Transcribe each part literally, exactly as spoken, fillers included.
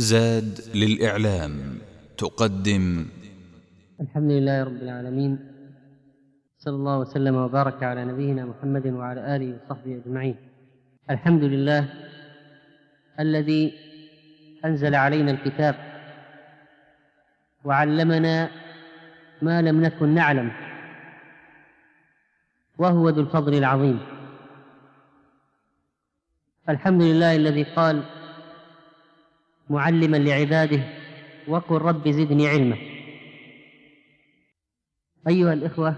زاد للإعلام تقدم. الحمد لله رب العالمين، صلى الله وسلم وبارك على نبينا محمد وعلى آله وصحبه أجمعين. الحمد لله الذي أنزل علينا الكتاب وعلمنا ما لم نكن نعلم، وهو ذو الفضل العظيم. الحمد لله الذي قال معلما لعباده: وقل رب زدني علما. أيها الإخوة،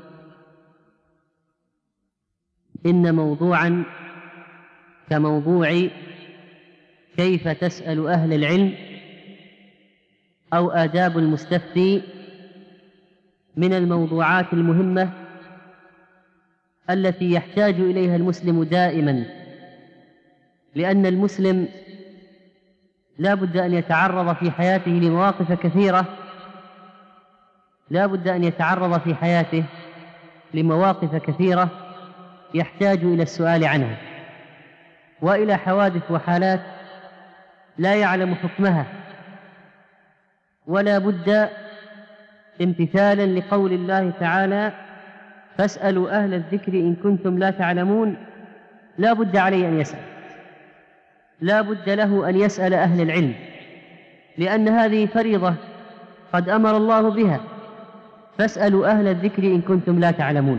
إن موضوعا كموضوع كيف تسأل أهل العلم أو آداب المستفتي من الموضوعات المهمة التي يحتاج إليها المسلم دائما، لأن المسلم لا بد أن يتعرض في حياته لمواقف كثيرة لا بد أن يتعرض في حياته لمواقف كثيرة يحتاج إلى السؤال عنها، وإلى حوادث وحالات لا يعلم حكمها، ولا بد امتثالا لقول الله تعالى: فاسألوا أهل الذكر إن كنتم لا تعلمون. لا بد عليه أن يسأل، لا بد له أن يسأل أهل العلم، لأن هذه فريضة قد أمر الله بها: فاسألوا أهل الذكر إن كنتم لا تعلمون.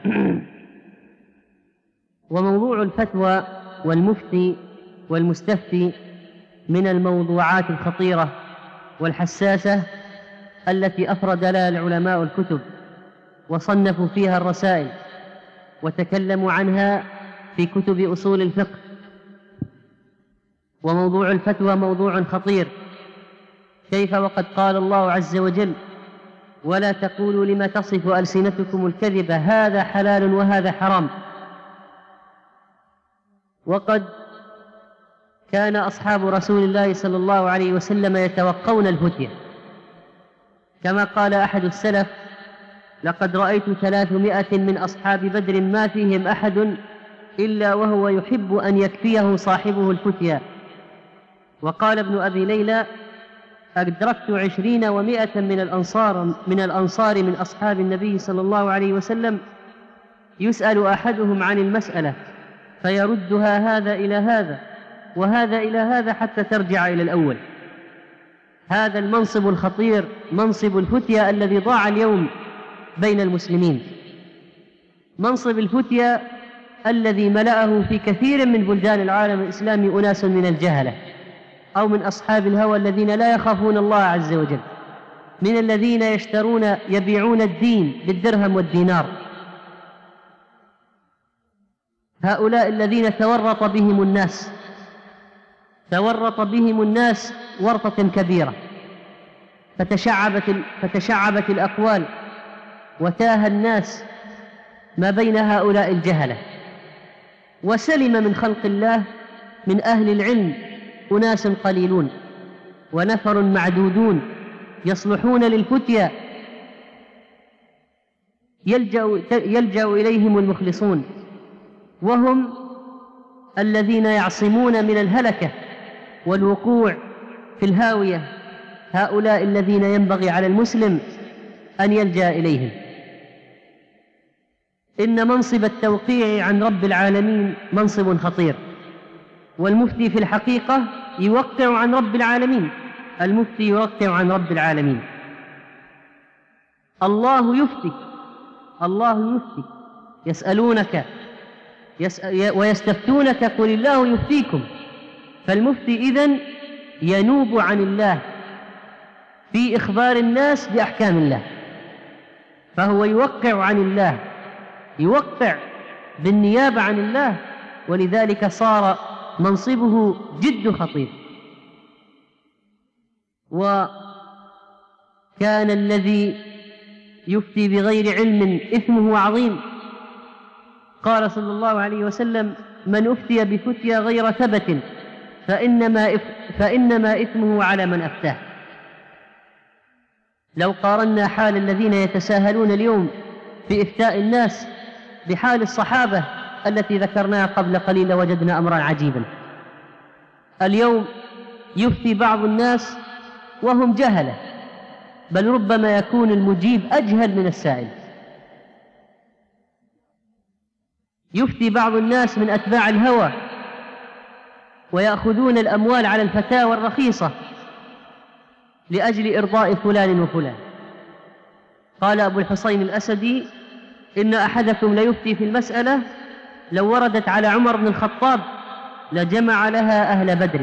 وموضوع الفتوى والمفتي والمستفتي من الموضوعات الخطيرة والحساسة التي أفرد لها العلماء الكتب وصنفوا فيها الرسائل وتكلموا عنها في كتب أصول الفقه. وموضوع الفتوى موضوع خطير، كيف وقد قال الله عز وجل: ولا تقولوا لما تصف ألسنتكم الكذب هذا حلال وهذا حرام. وقد كان أصحاب رسول الله صلى الله عليه وسلم يتوقون الفتية، كما قال أحد السلف: لقد رأيت ثلاثمائة من أصحاب بدر ما فيهم أحد إلا وهو يحب أن يكفيه صاحبه الفتية. وقال ابن أبي ليلى: أدركت عشرين ومائة من الأنصار من الأنصار من أصحاب النبي صلى الله عليه وسلم يسأل أحدهم عن المسألة فيردها هذا إلى هذا وهذا إلى هذا حتى ترجع إلى الأول. هذا المنصب الخطير، منصب الفتية، الذي ضاع اليوم بين المسلمين، منصب الفتية الذي ملأه في كثير من بلدان العالم الإسلامي أناس من الجهلة أو من أصحاب الهوى الذين لا يخافون الله عز وجل، من الذين يشترون يبيعون الدين بالدرهم والدينار. هؤلاء الذين تورط بهم الناس تورط بهم الناس ورطة كبيرة، فتشعبت, فتشعبت الأقوال وتاه الناس ما بين هؤلاء الجهلة، وسلم من خلق الله من أهل العلم أناس قليلون ونفر معدودون يصلحون للفتية، يلجأ, يلجأ إليهم المخلصون، وهم الذين يعصمون من الهلكة والوقوع في الهاوية. هؤلاء الذين ينبغي على المسلم أن يلجأ إليهم. إن منصب التوقيع عن رب العالمين منصب خطير، والمفتي في الحقيقة يوقع عن رب العالمين، المفتي يوقع عن رب العالمين. الله يفتي الله يفتي يسألونك يسأل ويستفتونك قل الله يفتيكم. فالمفتي إذن ينوب عن الله في إخبار الناس بأحكام الله، فهو يوقع عن الله، يوقع بالنيابة عن الله، ولذلك صار منصبه جد خطير. وكان الذي يفتي بغير علم إثمه عظيم. قال صلى الله عليه وسلم: من أفتي بفتيا غير ثبت فإنما, إف فإنما إثمه على من أفتاه. لو قارنا حال الذين يتساهلون اليوم في إفتاء الناس بحال الصحابة التي ذكرناها قبل قليل وجدنا أمرا عجيبا. اليوم يفتي بعض الناس وهم جهلة، بل ربما يكون المجيب أجهل من السائل. يفتي بعض الناس من أتباع الهوى ويأخذون الأموال على الفتاوى الرخيصة لأجل إرضاء فلان وفلان. قال أبو الحصين الأسدي: إن أحدكم ليفتي في المسألة لو وردت على عمر بن الخطاب لجمع لها أهل بدر.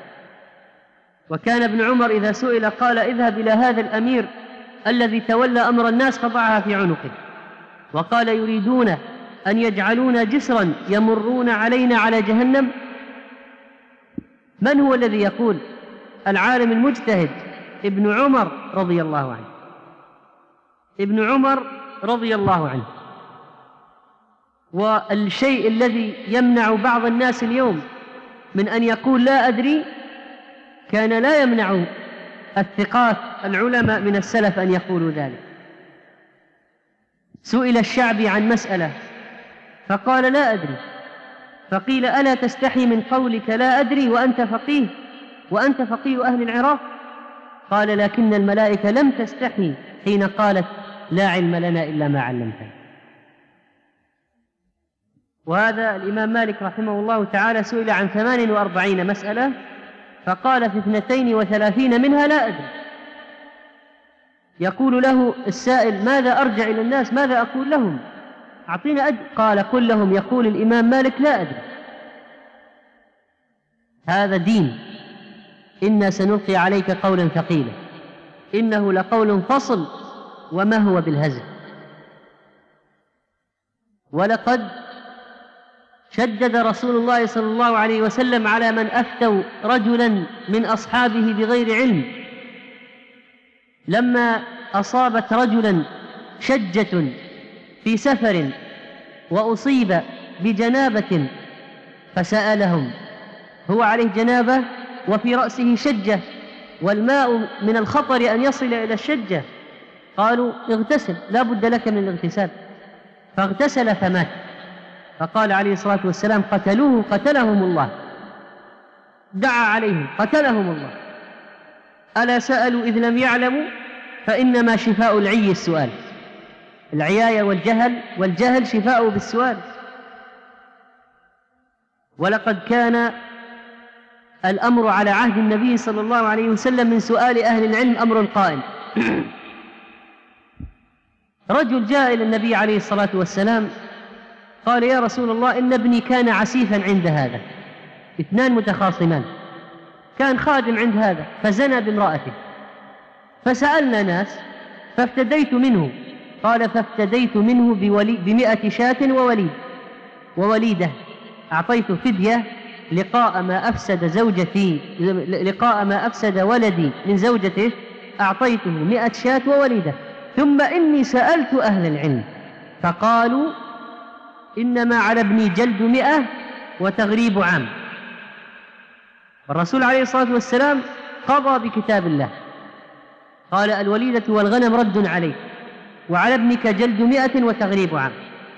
وكان ابن عمر إذا سئل قال: اذهب إلى هذا الأمير الذي تولى أمر الناس فضعها في عنقه. وقال: يريدون أن يجعلون جسرا يمرون علينا على جهنم. من هو الذي يقول؟ العالم المجتهد ابن عمر رضي الله عنه. ابن عمر رضي الله عنه. والشيء الذي يمنع بعض الناس اليوم من أن يقول لا أدري كان لا يمنع الثقات العلماء من السلف أن يقولوا ذلك. سئل الشعبي عن مسألة فقال: لا أدري. فقيل: ألا تستحي من قولك لا أدري وأنت فقيه وأنت فقيه أهل العراق؟ قال: لكن الملائكة لم تستحي حين قالت: لا علم لنا إلا ما علمتنا. وهذا الإمام مالك رحمه الله تعالى سئل عن ثمان وأربعين مسألة فقال في اثنتين وثلاثين منها لا أدري. يقول له السائل: ماذا أرجع إلى الناس؟ ماذا أقول لهم؟ أعطينا أدري. قال: قل لهم يقول الإمام مالك لا أدري. هذا دين. إنا سنلقي عليك قولا ثقيلا إنه لقول فصل وما هو بالهزل. ولقد شدد رسول الله صلى الله عليه وسلم على من أفتوا رجلا من أصحابه بغير علم. لما أصابت رجلا شجة في سفر وأصيب بجنابة فسألهم، هو عليه جنابة وفي رأسه شجة والماء من الخطر أن يصل إلى الشجة. قالوا: اغتسل، لا بد لك من الاغتسال. فاغتسل فمات. فقال عليه الصلاة والسلام: قتلوه قتلهم الله. دعا عليهم قتلهم الله. ألا سألوا إذ لم يعلموا؟ فإنما شفاء العي السؤال. العياية والجهل والجهل شفاء بالسؤال. ولقد كان الأمر على عهد النبي صلى الله عليه وسلم من سؤال أهل العلم أمر قائم. رجل جاء إلى النبي عليه الصلاة والسلام قال: يا رسول الله، إن ابني كان عسيفا عند هذا. اثنان متخاصمان، كان خادم عند هذا فزنى بامرأته، فسألنا ناس فافتديت منه. قال: فافتديت منه بولي بمئة شاة ووليد ووليدة. أعطيت فدية لقاء ما أفسد زوجتي لقاء ما أفسد ولدي من زوجته، أعطيته مئة شاة ووليدة. ثم إني سألت أهل العلم فقالوا: إنما على ابني جلد مئة وتغريب عام. الرسول عليه الصلاة والسلام قضى بكتاب الله، قال: الوليدة والغنم رد عليك، وعلى ابنك جلد مئة وتغريب عام.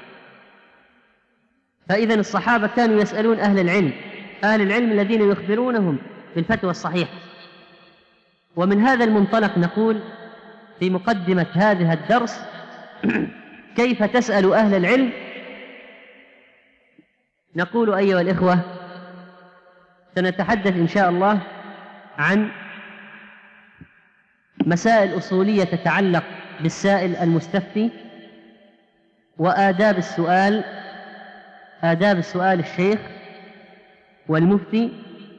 فإذن الصحابة كانوا يسألون أهل العلم، أهل العلم الذين يخبرونهم بالفتوى الصحيحة. ومن هذا المنطلق نقول في مقدمة هذا الدرس: كيف تسأل أهل العلم؟ نقول أيها الإخوة، سنتحدث إن شاء الله عن مسائل أصولية تتعلق بالسائل المستفتي، وآداب السؤال، آداب السؤال الشيخ والمفتي،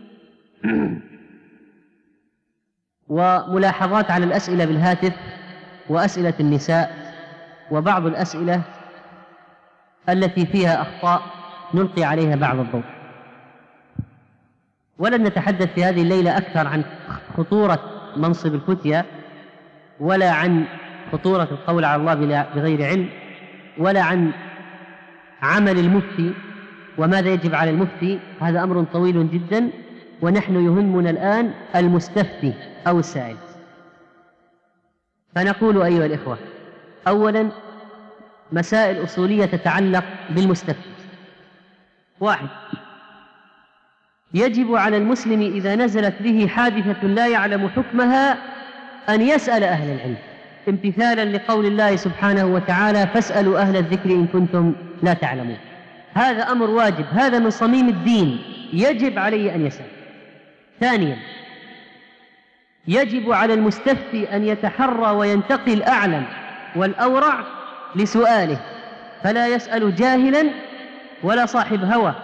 وملاحظات على الأسئلة بالهاتف وأسئلة النساء، وبعض الأسئلة التي فيها أخطاء نلقي عليها بعض الضوء. ولن نتحدث في هذه الليلة أكثر عن خطورة منصب الفتية، ولا عن خطورة القول على الله بغير علم، ولا عن عمل المفتي وماذا يجب على المفتي. هذا أمر طويل جدا، ونحن يهمنا الآن المستفتي أو السائل. فنقول أيها الإخوة: أولا، مسائل أصولية تتعلق بالمستفتي. واحد: يجب على المسلم إذا نزلت به حادثة لا يعلم حكمها أن يسأل أهل العلم، امتثالا لقول الله سبحانه وتعالى: فاسألوا أهل الذكر إن كنتم لا تعلمون. هذا أمر واجب، هذا من صميم الدين، يجب عليه أن يسأل. ثانيا، يجب على المستفتي أن يتحرى وينتقي الأعلم والأورع لسؤاله، فلا يسأل جاهلا ولا صاحب هوى.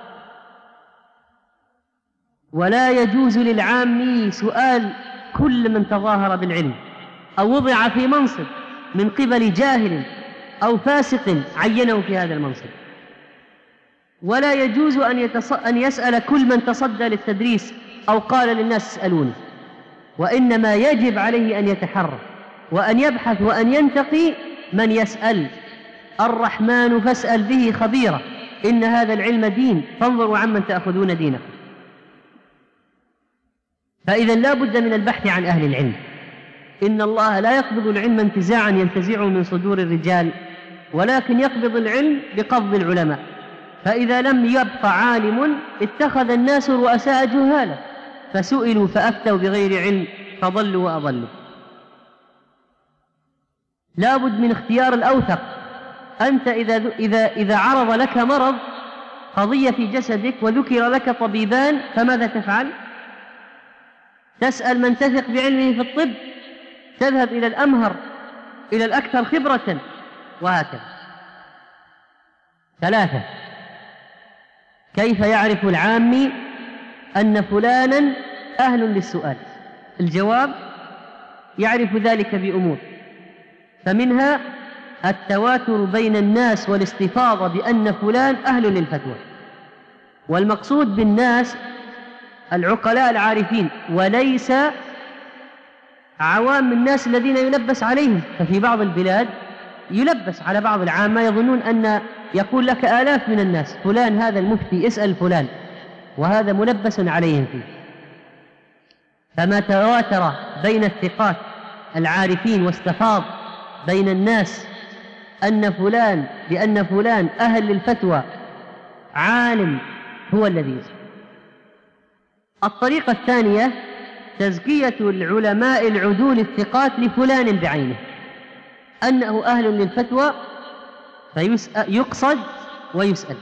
ولا يجوز للعامي سؤال كل من تظاهر بالعلم أو وضع في منصب من قبل جاهل أو فاسق عينه في هذا المنصب. ولا يجوز أن, يتص... أن يسأل كل من تصدى للتدريس أو قال للناس اسألوني، وإنما يجب عليه أن يتحرى وأن يبحث وأن ينتقي من يسأل. الرحمن فاسأل به خبيرا، إن هذا العلم دين فانظروا عمن تأخذون دينكم. فإذا لا بد من البحث عن أهل العلم. إن الله لا يقبض العلم انتزاعا ينتزعه من صدور الرجال، ولكن يقبض العلم بقبض العلماء. فإذا لم يبقى عالم اتخذ الناس رؤساء جهالا، فسئلوا فأفتوا بغير علم فضلوا وأضلوا. لا بد من اختيار الأوثق. أنت إذا, إذا, إذا عرض لك مرض، قضية في جسدك، وذكر لك طبيبان، فماذا تفعل؟ تسأل من تثق بعلمه في الطب، تذهب إلى الأمهر، إلى الأكثر خبرة، وهكذا. ثلاثة، كيف يعرف العامي أن فلانا أهل للسؤال؟ الجواب: يعرف ذلك بأمور، فمنها التواتر بين الناس والاستفاضة بأن فلان أهل للفتوى. والمقصود بالناس العقلاء العارفين، وليس عوام الناس الذين يلبس عليهم. ففي بعض البلاد يلبس على بعض العامة، يظنون أن يقول لك آلاف من الناس: فلان هذا المفتي، اسأل فلان، وهذا ملبس عليهم فيه. فما تواتر بين الثقات العارفين واستفاض بين الناس أن فلان بأن فلان أهل للفتوى عالم، هو الذي يسأل. الطريقة الثانية تزكية العلماء العدول الثقات لفلان بعينه، أنه أهل للفتوى فيقصد ويسأل.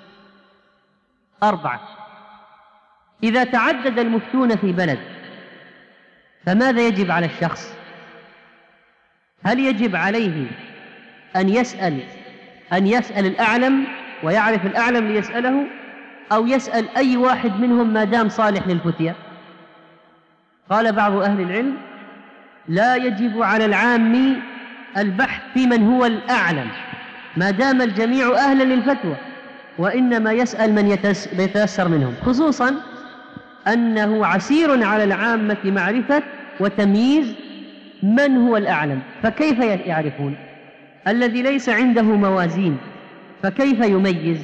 أربعة، إذا تعدد المفتون في بلد فماذا يجب على الشخص؟ هل يجب عليه أن يسأل أن يسأل الأعلم ويعرف الأعلم ليسأله، أو يسأل أي واحد منهم ما دام صالح للفتية؟ قال بعض أهل العلم: لا يجب على العام البحث في من هو الأعلم ما دام الجميع أهلا للفتوى، وإنما يسأل من يتيسر منهم، خصوصا أنه عسير على العامة معرفة وتمييز من هو الأعلم. فكيف يعرفون؟ الذي ليس عنده موازين فكيف يميز؟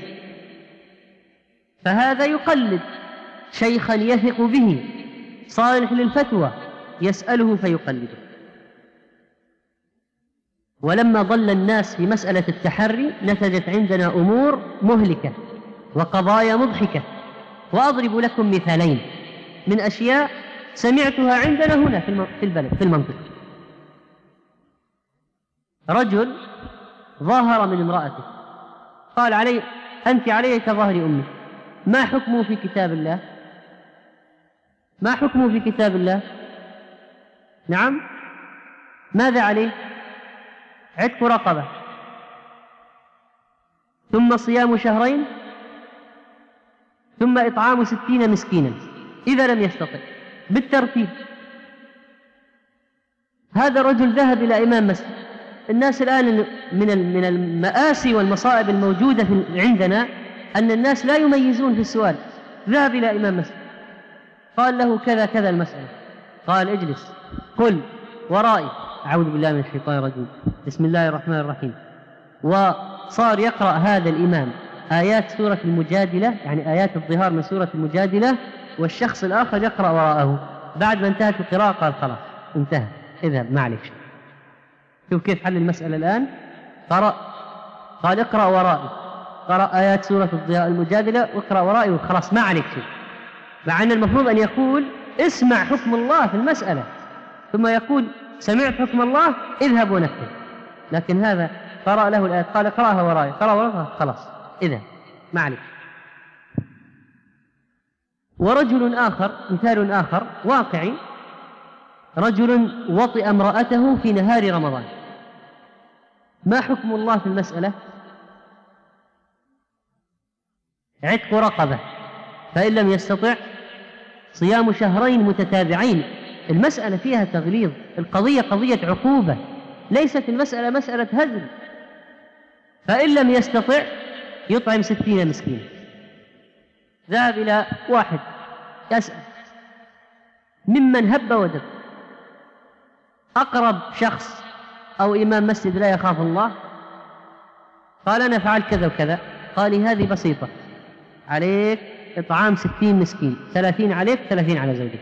فهذا يقلد شيخا يثق به صالح للفتوى، يسأله فيقلده. ولما ضل الناس في مسألة التحري نتجت عندنا أمور مهلكة وقضايا مضحكة. وأضرب لكم مثالين من أشياء سمعتها عندنا هنا في البلد في المنطقة. رجل ظاهر من امرأته، قال: علي أنت علي كظهر أمي، ما حكمه في كتاب الله؟ ما حكمه في كتاب الله؟ نعم، ماذا عليه؟ عتق رقبة، ثم صيام شهرين، ثم إطعام ستين مسكينا إذا لم يستطع، بالترتيب. هذا الرجل ذهب إلى إمام مسجد. الناس الآن من من المآسي والمصائب الموجودة في عندنا أن الناس لا يميزون في السؤال. ذهب إلى إمام مسجد، قال له كذا كذا المسألة، قال: اجلس، قل ورائي. أعوذ بالله من الشيطان الرجيم، بسم الله الرحمن الرحيم. وصار يقرأ هذا الإمام آيات سورة المجادلة، يعني آيات الظهار من سورة المجادلة، والشخص الآخر يقرأ وراءه. بعد ما انتهت القراءة قال: خلاص انتهى، اذهب ما عليك شيء. شوف كيف حل المسألة الآن. قرأ، قال: اقرأ ورائي، قرأ آيات سورة المجادلة واقرأ ورائي وخلاص ما عليك شيء. مع أن المفروض أن يقول اسمع حكم الله في المسألة ثم يقول سمعت حكم الله اذهب ونفذ، لكن هذا قرأ له الآية قال اقرأها وراي، قرأ وراها خلاص اذهب ما عليك. ورجل آخر، مثال آخر واقعي، رجل وطئ امرأته في نهار رمضان، ما حكم الله في المسألة؟ عتق رقبة، فإن لم يستطع صيام شهرين متتابعين. المسألة فيها تغليظ، القضية قضية عقوبة، ليست المسألة مسألة هزل. فإن لم يستطع يطعم ستين مسكين. ذهب إلى واحد يسأل ممن هب ودب، أقرب شخص أو إمام مسجد لا يخاف الله، قال أنا فعلت كذا وكذا. قال لي هذه بسيطة، عليك إطعام ستين مسكين، ثلاثين عليك ثلاثين على زوجك.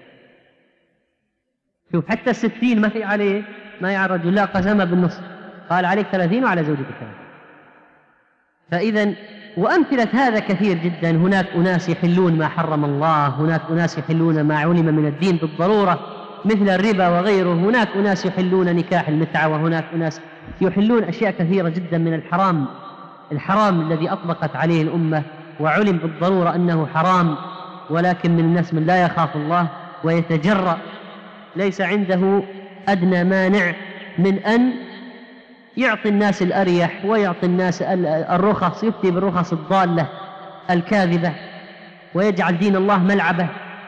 شوف حتى الستين ما هي عليه، ما هي على الرجل، لا قسمها بالنص، قال عليك ثلاثين وعلى زوجك ثلاثين. فإذا وأمثلة هذا كثير جدا. هناك أناس يحلون ما حرم الله، هناك أناس يحلون ما علم من الدين بالضرورة مثل الربا وغيره، هناك أناس يحلون نكاح المتعة، وهناك أناس يحلون أشياء كثيرة جدا من الحرام، الحرام الذي أطلقت عليه الأمة وعلم بالضرورة أنه حرام، ولكن من الناس من لا يخاف الله ويتجرأ، ليس عنده أدنى مانع من أن يعطي الناس الأريح ويعطي الناس الرخص، يفتي بالرخص الضالة الكاذبة ويجعل دين الله ملعبة.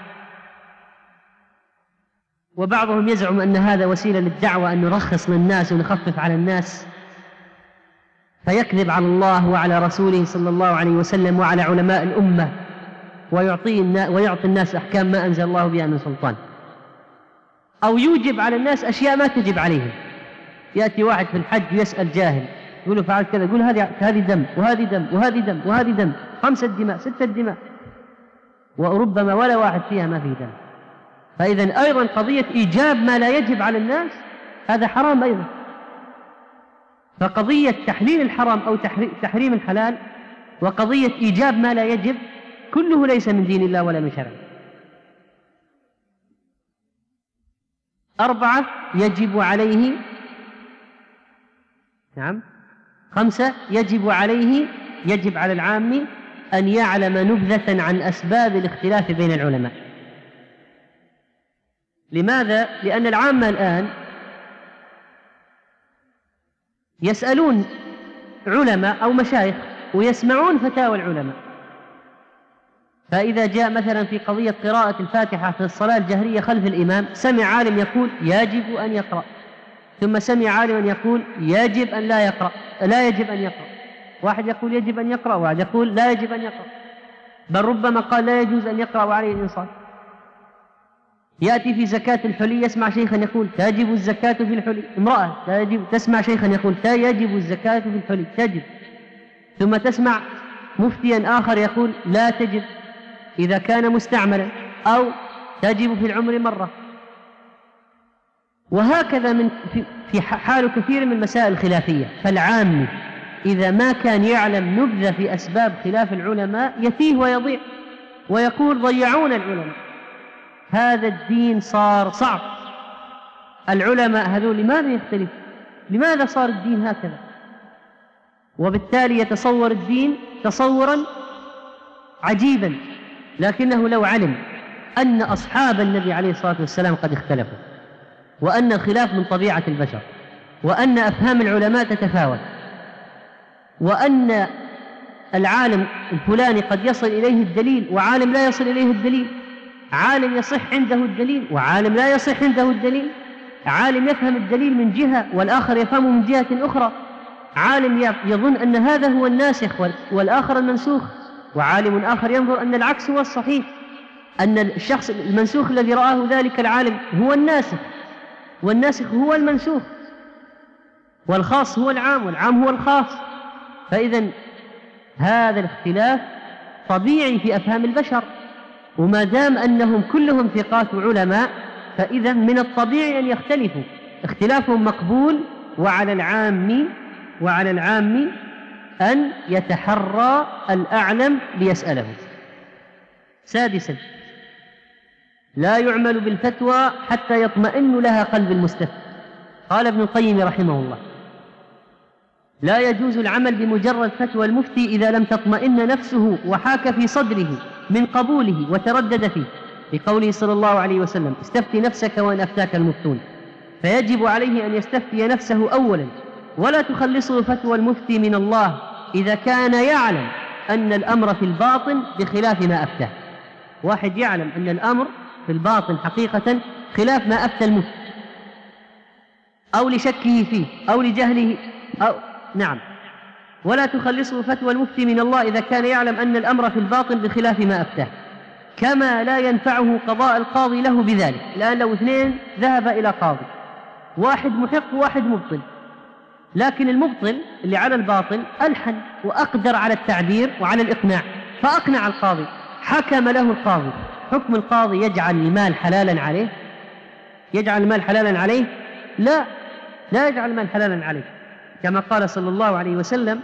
وبعضهم يزعم أن هذا وسيلة للدعوة، أن نرخص للناس ونخفف على الناس، فيكذب على الله وعلى رسوله صلى الله عليه وسلم وعلى علماء الأمة ويعطي ويعطي الناس أحكام ما أنزل الله بها من سلطان، أو يوجب على الناس أشياء ما تجب عليهم. يأتي واحد في الحج يسأل جاهل، يقول له فعلت كذا، يقول هذه هذه دم وهذه دم وهذه دم وهذه دم، خمسة دماء ستة دماء، وربما ولا واحد فيها ما فيه دم. فإذا أيضا قضية إيجاب ما لا يجب على الناس هذا حرام أيضا. فقضية تحليل الحرام أو تحريم الحلال وقضية إيجاب ما لا يجب كله ليس من دين الله ولا من شرعه. أربعة يجب عليه، نعم خمسة يجب عليه، يجب على العام أن يعلم نبذة عن أسباب الاختلاف بين العلماء. لماذا؟ لأن العامة الآن يسألون علماء أو مشايخ ويسمعون فتاوى العلماء، فإذا جاء مثلا في قضية قراءة الفاتحة في الصلاة الجهرية خلف الإمام، سمع عالم يقول يجب أن يقرأ، ثم سمع عالم يقول يجب أن لا يقرأ، لا يجب أن يقرأ، واحد يقول يجب أن يقرأ وواحد يقول لا يجب أن يقرأ، بل ربما قال لا يجوز أن يقرأ وعليه الإنصاف. يأتي في زكاة الحلي يسمع شيخا يقول تجب الزكاة في الحلي، امرأة لا يجب، تسمع شيخا يقول يجب الزكاة في الحلي تجب، ثم تسمع مفتيا آخر يقول لا تجب إذا كان مستعملا، أو تجب في العمر مرة. وهكذا من في حال كثير من مسائل الخلافية. فالعام إذا ما كان يعلم نبذة في أسباب خلاف العلماء يتيه ويضيع ويقول ضيعون العلماء. هذا الدين صار صعب. العلماء هذول لماذا يختلف؟ لماذا صار الدين هكذا؟ وبالتالي يتصور الدين تصورا عجيبا، لكنه لو علم أن أصحاب النبي عليه الصلاة والسلام قد اختلفوا، وأن الخلاف من طبيعة البشر، وأن أفهام العلماء تتفاوت، وأن العالم الفلاني قد يصل إليه الدليل وعالم لا يصل إليه الدليل، عالم يصح عنده الدليل وعالم لا يصح عنده الدليل، عالم يفهم الدليل من جهة والآخر يفهمه من جهة أخرى، عالم يظن أن هذا هو الناسخ والآخر المنسوخ، وعالم آخر ينظر أن العكس هو الصحيح، أن الشخص المنسوخ الذي رآه ذلك العالم هو الناسخ، والناسخ هو المنسوخ، والخاص هو العام والعام هو الخاص. فإذا هذا الاختلاف طبيعي في أفهام البشر، وما دام أنهم كلهم ثقات علماء فإذا من الطبيعي أن يختلفوا، اختلافهم مقبول، وعلى العام وعلى العام أن يتحرى الأعلم ليسأله. سادسا لا يعمل بالفتوى حتى يطمئن لها قلب المستفتي. قال ابن القيم رحمه الله: لا يجوز العمل بمجرد فتوى المفتي إذا لم تطمئن نفسه وحاك في صدره من قبوله وتردد فيه، لقوله صلى الله عليه وسلم: استفتي نفسك وإن أفتاك المفتون. فيجب عليه أن يستفتي نفسه أولا، ولا تخلصه فتوى المفتي من الله إذا كان يعلم أن الأمر في الباطن بخلاف ما أفتاه. واحد يعلم أن الأمر في الباطن حقيقة خلاف ما أفتى المفتي، أو لشكه فيه أو لجهله أو نعم ولا تخلصه فتوى المفتي من الله إذا كان يعلم أن الأمر في الباطن بخلاف ما أفتاه، كما لا ينفعه قضاء القاضي له بذلك. الآن لو اثنين ذهب إلى قاضي، واحد محق وواحد مبطل، لكن المبطل اللي على الباطل ألحن وأقدر على التعبير وعلى الإقناع، فأقنع القاضي، حكم له القاضي. حكم القاضي يجعل المال حلالا عليه؟ يجعل المال حلالا عليه؟ لا، لا يجعل المال حلالا عليه، كما قال صلى الله عليه وسلم: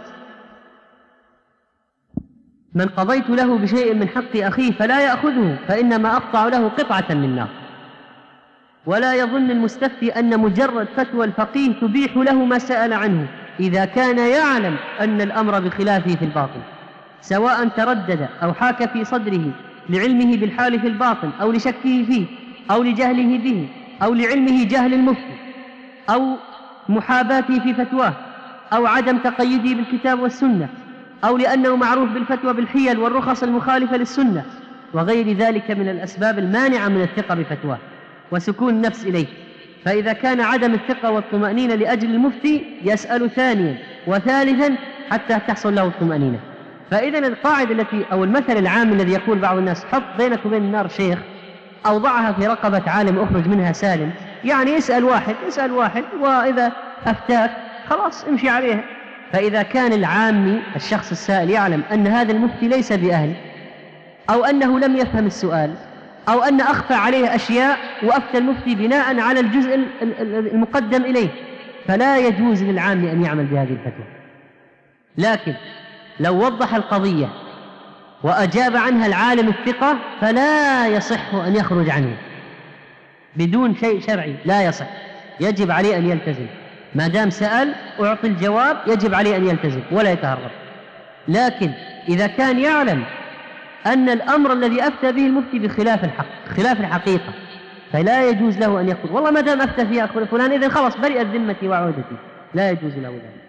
من قضيت له بشيء من حق أخيه فلا يأخذه فإنما أقطع له قطعة من نار. ولا يظن المستفتي أن مجرد فتوى الفقيه تبيح له ما سأل عنه إذا كان يعلم أن الأمر بخلافه في الباطن، سواء تردد أو حاك في صدره لعلمه بالحال في الباطن أو لشكه فيه أو لجهله به أو لعلمه جهل المفتي أو محاباته في فتواه أو عدم تقيده بالكتاب والسنة أو لأنه معروف بالفتوى بالحيل والرخص المخالفة للسنة وغير ذلك من الأسباب المانعة من الثقة بفتواه وسكون النفس إليه. فإذا كان عدم الثقة والطمأنينة لأجل المفتي يسأل ثانيا وثالثا حتى تحصل له الطمأنينة. فإذا القاعدة التي أو المثل العام الذي يقول بعض الناس: حط بينك وبين النار شيخ أو ضعها في رقبة عالم أخرج منها سالم، يعني اسأل واحد اسأل واحد وإذا أفتاك خلاص امشي عليها. فإذا كان العامي الشخص السائل يعلم أن هذا المفتي ليس بأهل، أو أنه لم يفهم السؤال، أو أن أخفى عليه أشياء وأفتى المفتي بناء على الجزء المقدم إليه، فلا يجوز للعام أن يعمل بهذه الفتوى. لكن لو وضح القضية وأجاب عنها العالم الثقة فلا يصح أن يخرج عنه بدون شيء شرعي، لا يصح، يجب عليه أن يلتزم. ما دام سأل أعطي الجواب يجب عليه أن يلتزم ولا يتهرب. لكن إذا كان يعلم أن الأمر الذي أفتى به المفتي بخلاف الحق خلاف الحقيقة فلا يجوز له أن يقول والله ما دام أفتى فيها أخونا فلان إذن خلاص برئت ذمتي وعودتي، لا يجوز له ذلك.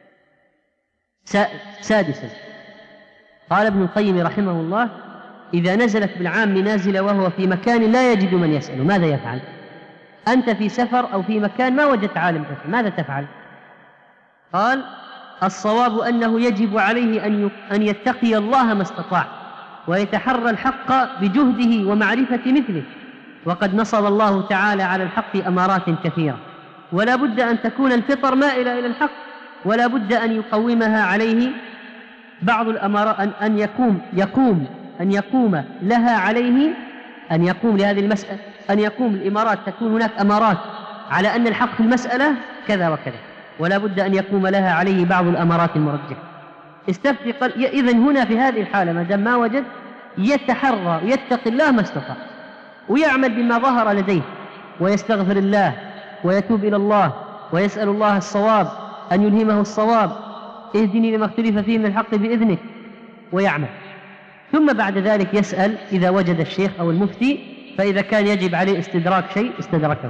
سادسا قال ابن القيم رحمه الله: إذا نزلت بالعام نازلة وهو في مكان لا يجد من يسأل ماذا يفعل؟ أنت في سفر أو في مكان ما وجدت عالم تسأل ماذا تفعل؟ قال: الصواب أنه يجب عليه أن يتقي الله ما استطاع ويتحرى الحق بجهده ومعرفة مثله، وقد نصب الله تعالى على الحق أمارات كثيرة، ولا بد أن تكون الفطر مائلة إلى الحق، ولا بد أن يقومها عليه بعض الأمارات، أن, أن يقوم يقوم أن يقوم لها عليه أن يقوم لهذه المسألة أن يقوم الإمارات تكون هناك أمارات على أن الحق في المسألة كذا وكذا، ولا بد أن يقوم لها عليه بعض الأمارات المرجحة. استفتي قل... إذن هنا في هذه الحالة ما دام ما وجد يتحرى ويتقي الله ما استطاع ويعمل بما ظهر لديه ويستغفر الله ويتوب إلى الله ويسأل الله الصواب أن يلهمه الصواب، اهدني لما اختلف فيه من الحق بإذنك، ويعمل. ثم بعد ذلك يسأل إذا وجد الشيخ أو المفتي، فإذا كان يجب عليه استدراك شيء استدركه.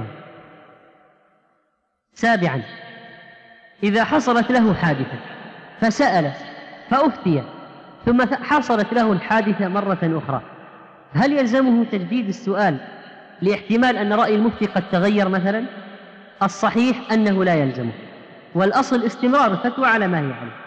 سابعا إذا حصلت له حادثة فسأل فأفتي ثم حصلت له الحادثة مرة أخرى، هل يلزمه تجديد السؤال لاحتمال أن رأي المفتي قد تغير مثلا؟ الصحيح أنه لا يلزمه، والأصل استمرار الفتوى على ما هي عليه.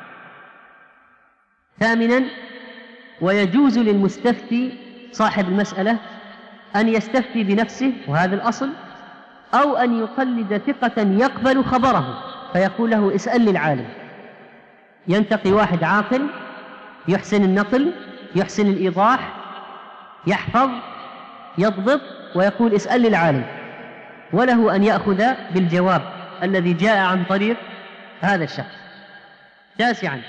ثامنا ويجوز للمستفتي صاحب المسألة أن يستفتي بنفسه وهذا الأصل، أو أن يقلد ثقة يقبل خبره فيقول له اسأل للعالم. ينتقي واحد عاقل يحسن النقل يحسن الإيضاح يحفظ يضبط ويقول اسأل للعالم، وله أن يأخذ بالجواب الذي جاء عن طريق هذا الشخص. تاسعا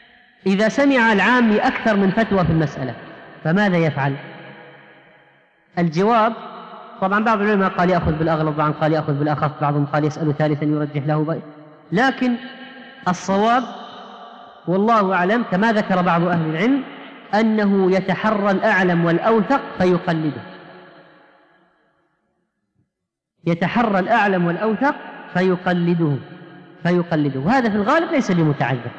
إذا سمع العامي أكثر من فتوى في المسألة فماذا يفعل؟ الجواب طبعا بعض العلماء قال يأخذ بالأغلب، بعضهم قال يأخذ بالأخف، بعضهم قال يسأل ثالثا يرجح له، لكن الصواب والله أعلم كما ذكر بعض أهل العلم أنه يتحرى الأعلم والأوثق فيقلده، يتحرى الأعلم والأوثق فيقلده فيقلده وهذا في الغالب ليس لمتعذر.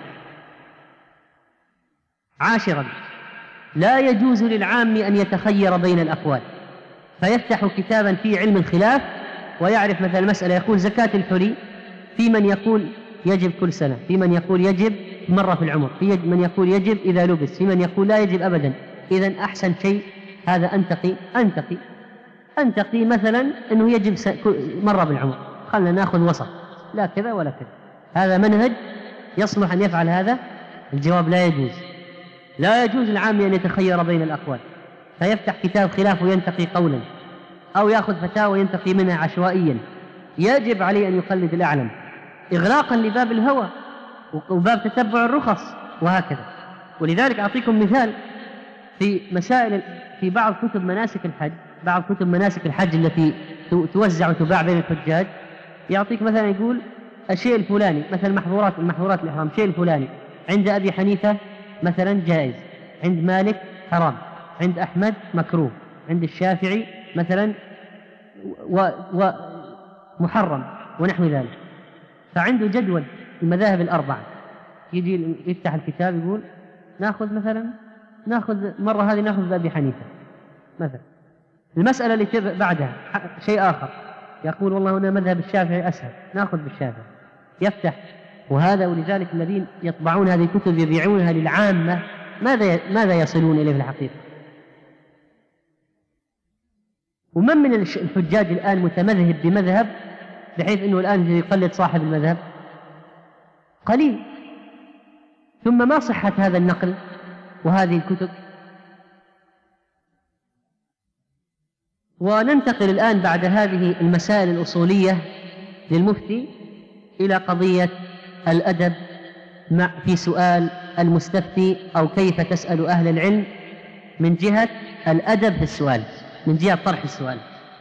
عاشرا، لا يجوز للعام أن يتخير بين الأقوال فيفتح كتابا فيه علم الخلاف ويعرف مثلا المسألة، يقول زكاة الحلي، في من يقول يجب كل سنة، في من يقول يجب مرة في العمر، في من يقول يجب إذا لبس، في من يقول لا يجب أبدا. إذن أحسن شيء هذا أنتقي أنتقي أنتقي مثلا أنه يجب مرة بالعمر، خلنا نأخذ وسط، لا كذا ولا كذا، هذا منهج يصلح أن يفعل هذا. الجواب لا يجوز، لا يجوز العام أن يتخير بين الأقوال فيفتح كتاب خلاف وينتقي قولا، أو يأخذ فتاوى وينتقي منها عشوائيا. يجب عليه أن يقلد الأعلم إغلاقا لباب الهوى وباب تتبع الرخص وهكذا. ولذلك أعطيكم مثال في مسائل في بعض كتب مناسك الحج، بعض كتب مناسك الحج التي توزع وتباع بين الحجاج، يعطيك مثلا يقول الشيء الفلاني مثلا محظورات محظورات الإحرام، الشيء الفلاني عند أبي حنيفة مثلا جائز، عند مالك حرام، عند أحمد مكروه، عند الشافعي مثلا ومحرم ونحو ذلك. فعنده جدول المذاهب الأربعة، يجي يفتح الكتاب يقول نأخذ مثلا نأخذ مرة هذه نأخذ بأبي حنيفة مثلا، المسألة اللي بعدها شيء آخر يقول والله هنا مذهب الشافعي أسهل نأخذ بالشافعي، يفتح. وهذا ولذلك الذين يطبعون هذه الكتب يبيعونها للعامة ماذا ماذا يصلون إليه في الحقيقة؟ ومن من الحجاج الآن متمذهب بمذهب بحيث أنه الآن يقلد صاحب المذهب؟ قليل. ثم ما صحة هذا النقل وهذه الكتب؟ وننتقل الآن بعد هذه المسائل الأصولية للمفتي إلى قضية الأدب في سؤال المستفتي، أو كيف تسأل أهل العلم من جهة الأدب في السؤال، من جهة طرح السؤال.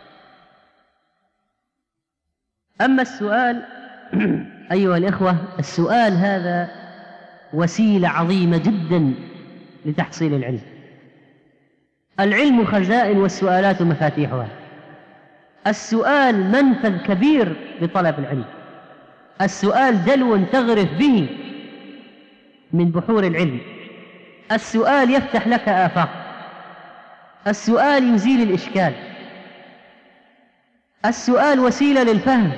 أما السؤال أيها الإخوة، السؤال هذا وسيلة عظيمة جدا لتحصيل العلم. العلم خزائن والسؤالات مفاتيحها. السؤال منفذ كبير لطلب العلم، السؤال دلو تغرف به من بحور العلم، السؤال يفتح لك آفاق، السؤال يزيل الإشكال، السؤال وسيلة للفهم.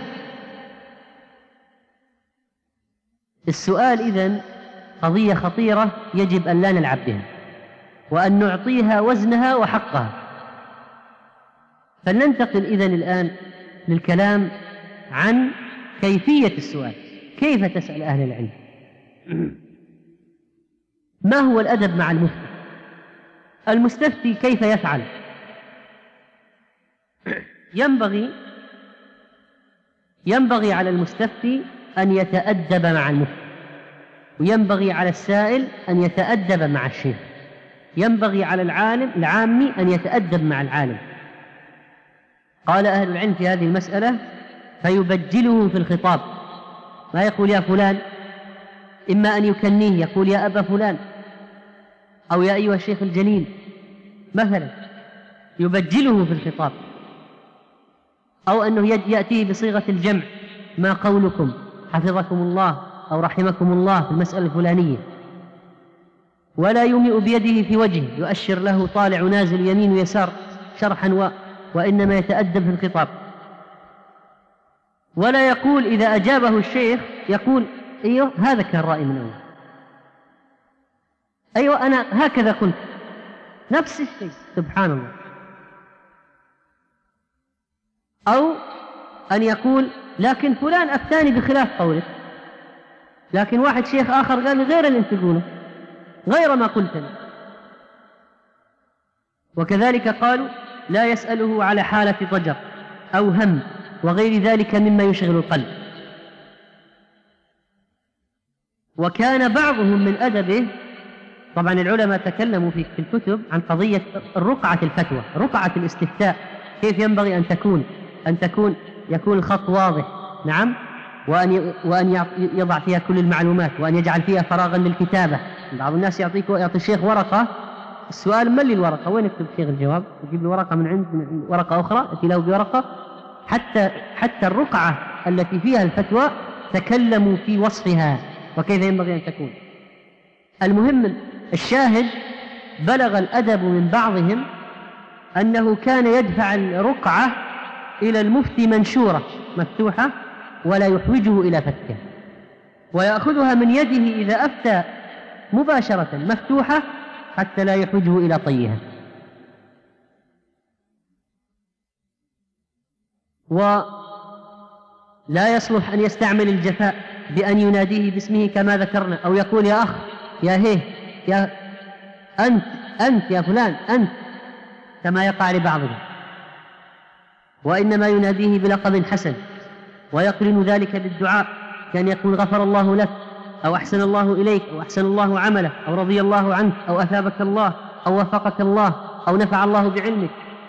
السؤال إذن قضية خطيرة يجب أن لا نلعب بها وأن نعطيها وزنها وحقها. فلننتقل إذن الآن للكلام عن كيفية السؤال، كيف تسأل أهل العلم. ما هو الأدب مع المفتي؟ المستفتي كيف يفعل؟ ينبغي ينبغي على المستفتي أن يتأدب مع المفتي، وينبغي على السائل أن يتأدب مع الشيخ، ينبغي على العالم العامي أن يتأدب مع العالم. قال أهل العلم في هذه المسألة فيبجله في الخطاب، ما يقول يا فلان، إما أن يكنيه يقول يا أبا فلان أو يا أيها الشيخ الجليل مثلا، يبجله في الخطاب، أو أنه يأتيه بصيغة الجمع، ما قولكم حفظكم الله أو رحمكم الله في المسألة الفلانية، ولا يومئ بيده في وجهه يؤشر له طالع نازل يمين ويسار شرحا و... وإنما يتأدب في الخطاب. ولا يقول إذا أجابه الشيخ يقول أيوه هذا كان رأي من أول، أيوه أنا هكذا قلت، نفس الشيء، سبحان الله. أو أن يقول لكن فلان أفتاني بخلاف قولك، لكن واحد شيخ آخر قال غير اللي أنت تقوله، غير ما قلت لي. وكذلك قالوا لا يسأله على حالة ضجر أو هم وغير ذلك مما يشغل القلب. وكان بعضهم من أدبه طبعا العلماء تكلموا في الكتب عن قضية رقعة الفتوى، رقعة الاستفتاء، كيف ينبغي أن تكون أن تكون يكون الخط واضح، نعم، وأن وأن يضع فيها كل المعلومات، وأن يجعل فيها فراغا للكتابة. بعض الناس يعطيك يعطي الشيخ ورقة، السؤال ملي الورقة، وين يكتب الشيخ الجواب؟ يجيب له ورقة من عند من ورقة أخرى، يأتي له بورقة. حتى حتى الرقعة التي فيها الفتوى تكلموا في وصفها وكيف ينبغي أن تكون. المهم الشاهد بلغ الأدب من بعضهم أنه كان يدفع الرقعة إلى المفتي منشورة مفتوحة ولا يحوجه إلى فتحها، ويأخذها من يده إذا أفتى مباشرة مفتوحة حتى لا يحوجه إلى طيها. ولا يصلح أن يستعمل الجفاء بأن يناديه باسمه كما ذكرنا، أو يقول يا أخ، يا هيه، يا أنت، أنت يا فلان، أنت، كما يقع لبعضهم، وإنما يناديه بلقب حسن، ويقرن ذلك بالدعاء، كان يقول غفر الله لك، أو أحسن الله إليك، أو أحسن الله عمله، أو رضي الله عنك، أو أثابك الله، أو وفقك الله، أو نفع الله بعلمك.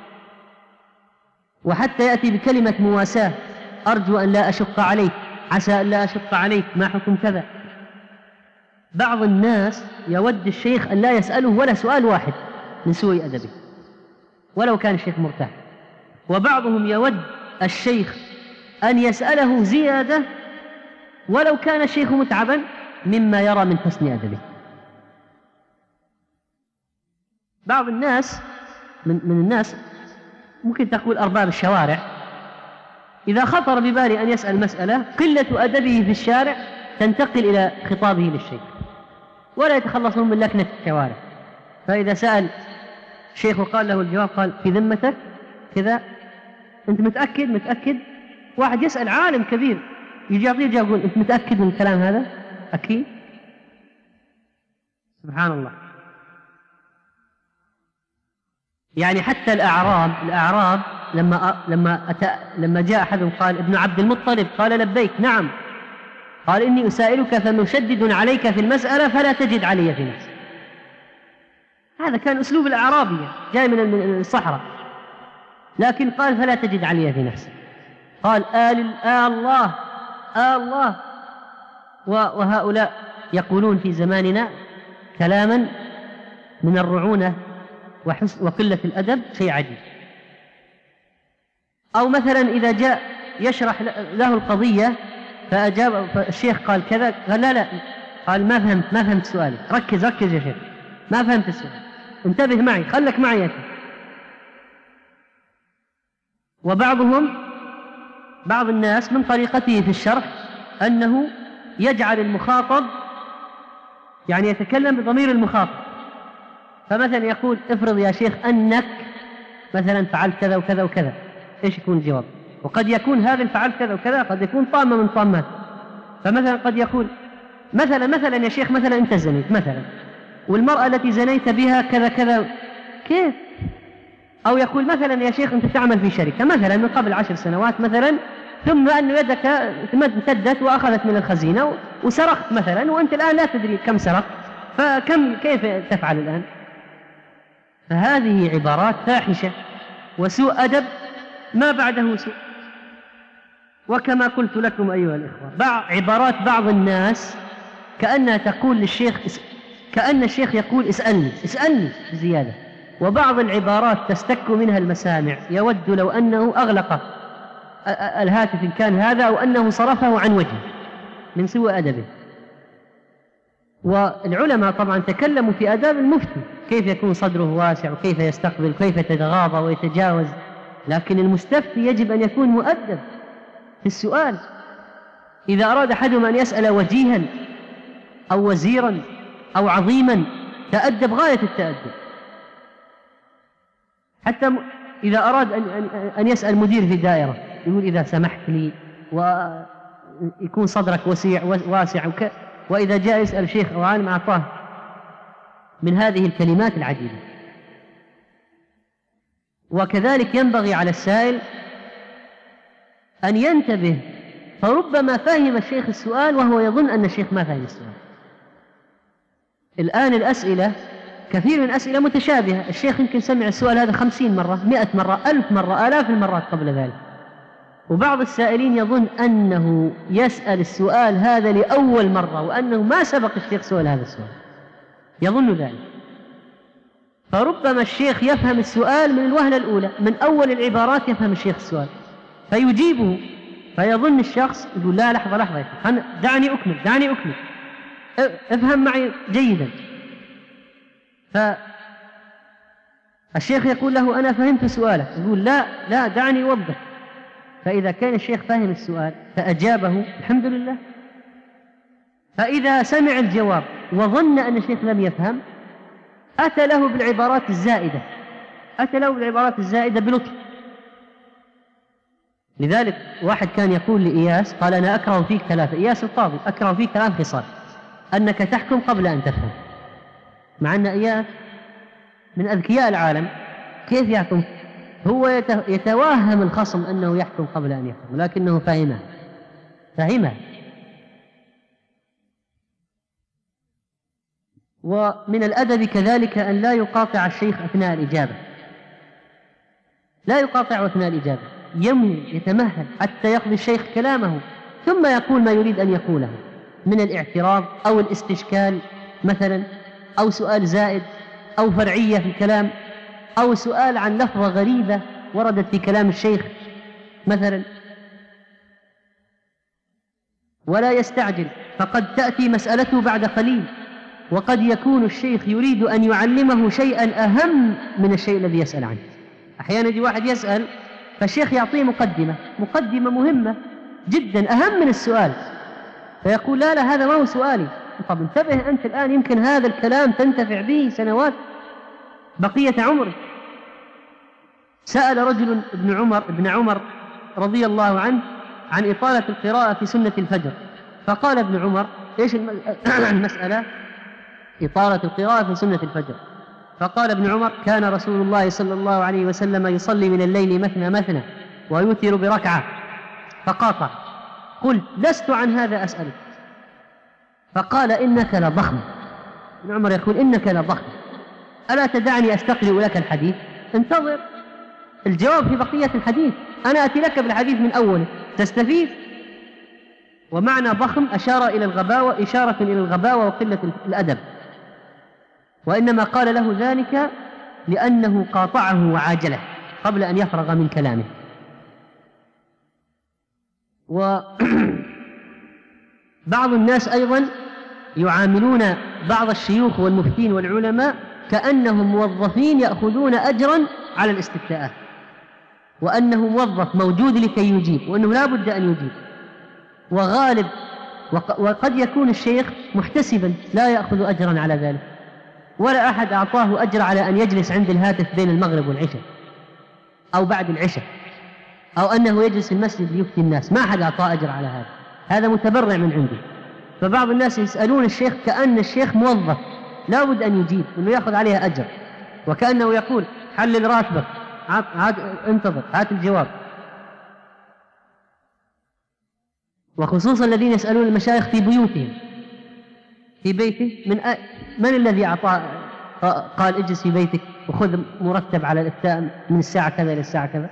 وحتى يأتي بكلمة مواساة، أرجو أن لا أشق عليك، عسى أن لا أشق عليك، ما حكم كذا. بعض الناس يود الشيخ أن لا يسأله ولا سؤال واحد من سوء أدبه ولو كان الشيخ مرتاح، وبعضهم يود الشيخ أن يسأله زيادة ولو كان الشيخ متعبا مما يرى من حسن أدبه. بعض الناس من, من الناس ممكن تقول أرباب الشوارع، إذا خطر ببالي أن يسأل مسألة قلة أدبه في الشارع تنتقل إلى خطابه للشيخ، ولا يتخلصون من لكنة الشوارع. فإذا سأل شيخ وقال له الجواب قال في ذمتك كذا، أنت متأكد؟ متأكد؟ واحد يسأل عالم كبير يجي يعطيه الجواب يقول أنت متأكد من الكلام هذا؟ أكيد. سبحان الله. يعني حتى الأعراب الأعراب لما لما أتى لما جاء أحدهم قال ابن عبد المطلب، قال لبيك، نعم، قال إني أسائلك فمشدد عليك في المسألة فلا تجد علي في نفسك. هذا كان أسلوب الأعرابية جاي من الصحراء، لكن قال فلا تجد علي في نفسك. قال آل آه الله آه الله. وهؤلاء يقولون في زماننا كلاما من الرعونة وقلة الأدب شيء عجيب. أو مثلا إذا جاء يشرح له القضية فأجاب فالشيخ قال كذا، قال لا لا، قال ما فهمت ما فهمت سؤالي، ركز ركز يا شيخ، ما فهمت السؤال، انتبه معي، خلك معي يا شيخ. وبعضهم بعض الناس من طريقته في الشرح أنه يجعل المخاطب يعني يتكلم بضمير المخاطب، فمثلا يقول افرض يا شيخ أنك مثلا فعلت كذا وكذا وكذا، ايش يكون الجواب؟ وقد يكون هذا الفعل كذا وكذا قد يكون طامة من طامات. فمثلا قد يقول مثلا مثلا يا شيخ مثلا أنت زنيت مثلا، والمرأة التي زنيت بها كذا كذا، كيف؟ أو يقول مثلا يا شيخ أنت تعمل في شركة مثلا من قبل عشر سنوات مثلا، ثم أن يدك امتدت وأخذت من الخزينة وسرقت مثلا، وأنت الآن لا تدري كم سرقت، فكم كيف تفعل الآن؟ فهذه عبارات فاحشة وسوء أدب ما بعده سوء. وكما قلت لكم أيها الإخوة، بعض عبارات بعض الناس كأنها تقول للشيخ، كأن الشيخ يقول اسألني اسألني زيادة. وبعض العبارات تستك منها المسامع، يود لو أنه أغلق الهاتف إن كان هذا، أو أنه صرفه عن وجهه من سوء أدبه. والعلماء طبعا تكلموا في آداب المفتي، كيف يكون صدره واسع، وكيف يستقبل، كيف يتغاضى ويتجاوز، لكن المستفتي يجب أن يكون مؤدب في السؤال. إذا أراد أحدهم أن يسأل وجيها أو وزيرا أو عظيما تأدب غاية التأدب. حتى إذا أراد أن يسأل مدير في دائرة يقول إذا سمحت لي، ويكون صدرك وسيع واسع. وإذا جاء يسأل شيخ أو عالم أعطاه من هذه الكلمات العجيبة. وكذلك ينبغي على السائل أن ينتبه، فربما فهم الشيخ السؤال وهو يظن أن الشيخ ما فهم السؤال. الآن الأسئلة كثير من الأسئلة متشابهة، الشيخ يمكن سمع السؤال هذا خمسين مرة، مئة مرة، ألف مرة، آلاف المرات قبل ذلك. وبعض السائلين يظن أنه يسأل السؤال هذا لأول مرة، وأنه ما سبق الشيخ سؤال هذا السؤال، يظن ذلك. فربما الشيخ يفهم السؤال من الوهلة الأولى، من أول العبارات يفهم الشيخ السؤال فيجيبه، فيظن الشخص يقول لا لحظة لحظة دعني أكمل دعني أكمل افهم معي جيدا. فالشيخ يقول له أنا فهمت سؤالك، يقول لا لا دعني أوضح. فإذا كان الشيخ فهم السؤال فأجابه الحمد لله. فإذا سمع الجواب وظن أن الشيخ لم يفهم أتى له بالعبارات الزائدة أتى له بالعبارات الزائدة بلطف. لذلك واحد كان يقول لإياس، قال أنا أكره فيك ثلاثة، إياس القاضي، أكره فيك ثلاث خصال: أنك تحكم قبل أن تفهم. مع أن إياس من أذكياء العالم، كيف يحكم؟ هو يتوهم الخصم أنه يحكم قبل أن يفهم، لكنه فهمه فهمه ومن الأدب كذلك أن لا يقاطع الشيخ أثناء الإجابة، لا يقاطع أثناء الإجابة، يمهل يتمهل حتى يقضي الشيخ كلامه ثم يقول ما يريد أن يقوله من الاعتراض أو الاستشكال مثلا، أو سؤال زائد، أو فرعية في الكلام، أو سؤال عن لفظة غريبة وردت في كلام الشيخ مثلا. ولا يستعجل، فقد تأتي مسألته بعد قليل، وقد يكون الشيخ يريد أن يعلمه شيئا أهم من الشيء الذي يسأل عنه. أحيانا يجي واحد يسأل فالشيخ يعطيه مقدمة مقدمة مهمة جدا أهم من السؤال، فيقول لا لا هذا ما هو سؤالي. طب انتبه أنت الآن، يمكن هذا الكلام تنتفع به سنوات بقية عمرك. سأل رجل ابن عمر ابن عمر رضي الله عنه عن إطالة القراءة في سنة الفجر، فقال ابن عمر إيش المسألة؟ إطالة القراءة في سنة الفجر. فقال ابن عمر كان رسول الله صلى الله عليه وسلم يصلي من الليل مثنى مثنى ويوتر بركعة. فقاطع، قلت لست عن هذا أسألك. فقال إنك لضخم. ابن عمر يقول إنك لضخم، ألا تدعني أستقرئ لك الحديث؟ انتظر الجواب في بقية الحديث، أنا أتي لك بالحديث من أوله تستفيد. ومعنى ضخم أشار إلى الغباوة، إشارة إلى الغباوة وقلة الأدب، وإنما قال له ذلك لأنه قاطعه وعاجله قبل أن يفرغ من كلامه. وبعض الناس أيضا يعاملون بعض الشيوخ والمفتين والعلماء كأنهم موظفين يأخذون أجرا على الاستفتاءات، وأنه موظف موجود لكي يجيب، وأنه لا بد أن يجيب. وغالب وقد يكون الشيخ محتسبا لا يأخذ أجرا على ذلك، ولا أحد أعطاه أجر على أن يجلس عند الهاتف بين المغرب والعشاء أو بعد العشاء، أو أنه يجلس في المسجد ليفتي الناس، ما أحد أعطاه أجر على هذا، هذا متبرع من عنده. فبعض الناس يسألون الشيخ كأن الشيخ موظف لا بد أن يجيب، أنه يأخذ عليها أجر، وكأنه يقول حلل راتبك، عاد عاد انتظر هات الجواب. وخصوصا الذين يسألون المشايخ في بيوتهم، في بيته، من أ... من الذي أعطى قال اجلس في بيتك وخذ مرتب على الإفتاء من الساعة كذا إلى الساعة كذا؟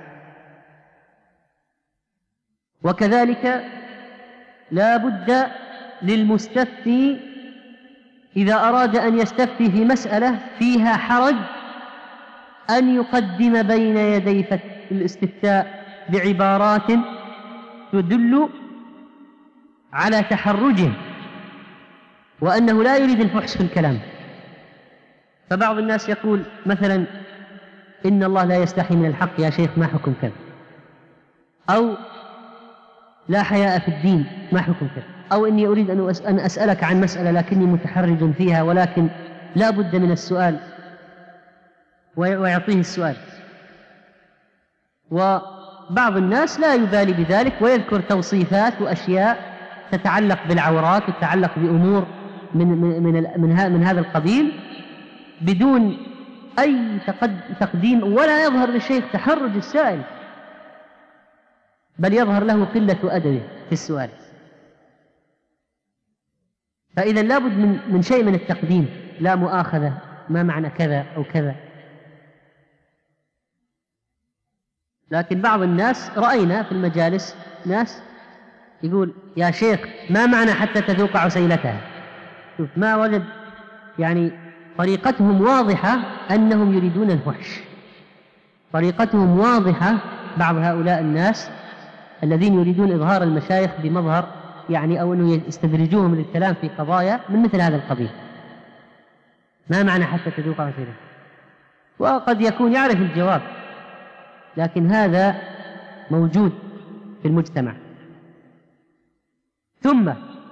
وكذلك لا بد للمستفتي إذا أراد أن يستفتي في مسألة فيها حرج أن يقدم بين يدي الاستفتاء بعبارات تدل على تحرجه، وأنه لا يريد الفحش في الكلام. فبعض الناس يقول مثلا إن الله لا يستحي من الحق يا شيخ ما حكم كذا، أو لا حياء في الدين ما حكم كذا، أو إني أريد أن أسألك عن مسألة لكني متحرج فيها ولكن لا بد من السؤال، ويعطيه السؤال. وبعض الناس لا يبالي بذلك ويذكر توصيفات وأشياء تتعلق بالعورات وتتعلق بأمور من, من, من, من, من هذا القبيل بدون أي تقديم، ولا يظهر للشيخ تحرج السائل، بل يظهر له قلة أدبه في السؤال. فإذا لابد من, من شيء من التقديم. لا مؤاخذة، ما معنى كذا أو كذا. لكن بعض الناس رأينا في المجالس ناس يقول يا شيخ ما معنى حتى تذوق عسيلتها. شوف ما وجد، يعني طريقتهم واضحة أنهم يريدون الفحش، طريقتهم واضحة. بعض هؤلاء الناس الذين يريدون إظهار المشايخ بمظهر يعني أو أنه يستدرجوهم للكلام في قضايا من مثل هذا القبيل. ما معنى حتى تذوق عسيلتها؟ وقد يكون يعرف الجواب، لكن هذا موجود في المجتمع. ثم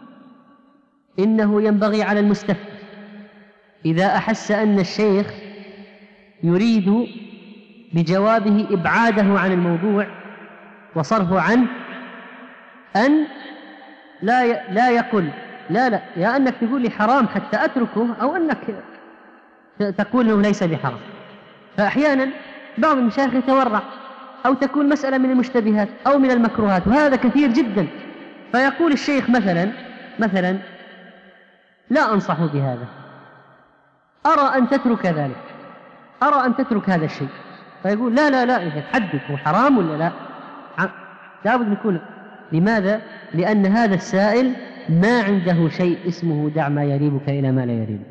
إنه ينبغي على المستفتي إذا أحس أن الشيخ يريد بجوابه إبعاده عن الموضوع وصرفه عنه أن لا لا يقول لا لا يا أنك تقول لي حرام حتى أتركه، أو أنك تقول أنه ليس بحرام. فأحيانا بعض المشايخ يتورع، أو تكون مسألة من المشتبهات أو من المكروهات، وهذا كثير جدا. فيقول الشيخ مثلا مثلا لا أنصح بهذا، أرى أن تترك ذلك، أرى أن تترك هذا الشيء. فيقول لا لا لا إذا تحدث هو حرام ولا لا، لابد نكون. لماذا؟ لأن هذا السائل ما عنده شيء اسمه دع ما يريبك إلى ما لا يريبك،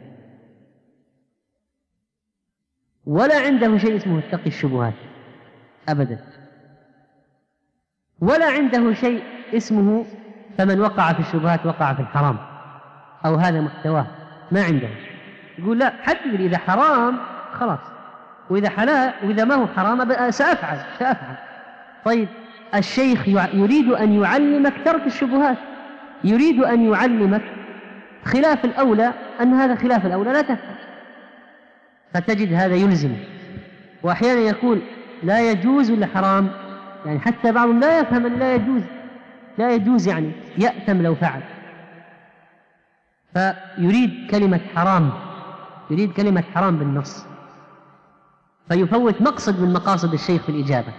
ولا عنده شيء اسمه اتقي الشبهات أبدا، ولا عنده شيء اسمه فمن وقع في الشبهات وقع في الحرام، أو هذا محتواه، ما عنده. يقول لا حدد لي إذا حرام خلاص، وإذا حلال، وإذا ما هو حرام سأفعل سأفعل. طيب الشيخ يريد أن يعلمك ترك الشبهات، يريد أن يعلمك خلاف الأولى، أن هذا خلاف الأولى لا تفعل. فتجد هذا يلزم، وأحيانا يقول لا يجوز ولا حرام، يعني حتى بعضهم لا يفهم أن لا يجوز، لا يجوز يعني يأثم لو فعل. فيريد كلمة حرام، يريد كلمة حرام بالنص، فيفوت مقصد من مقاصد الشيخ في الإجابة.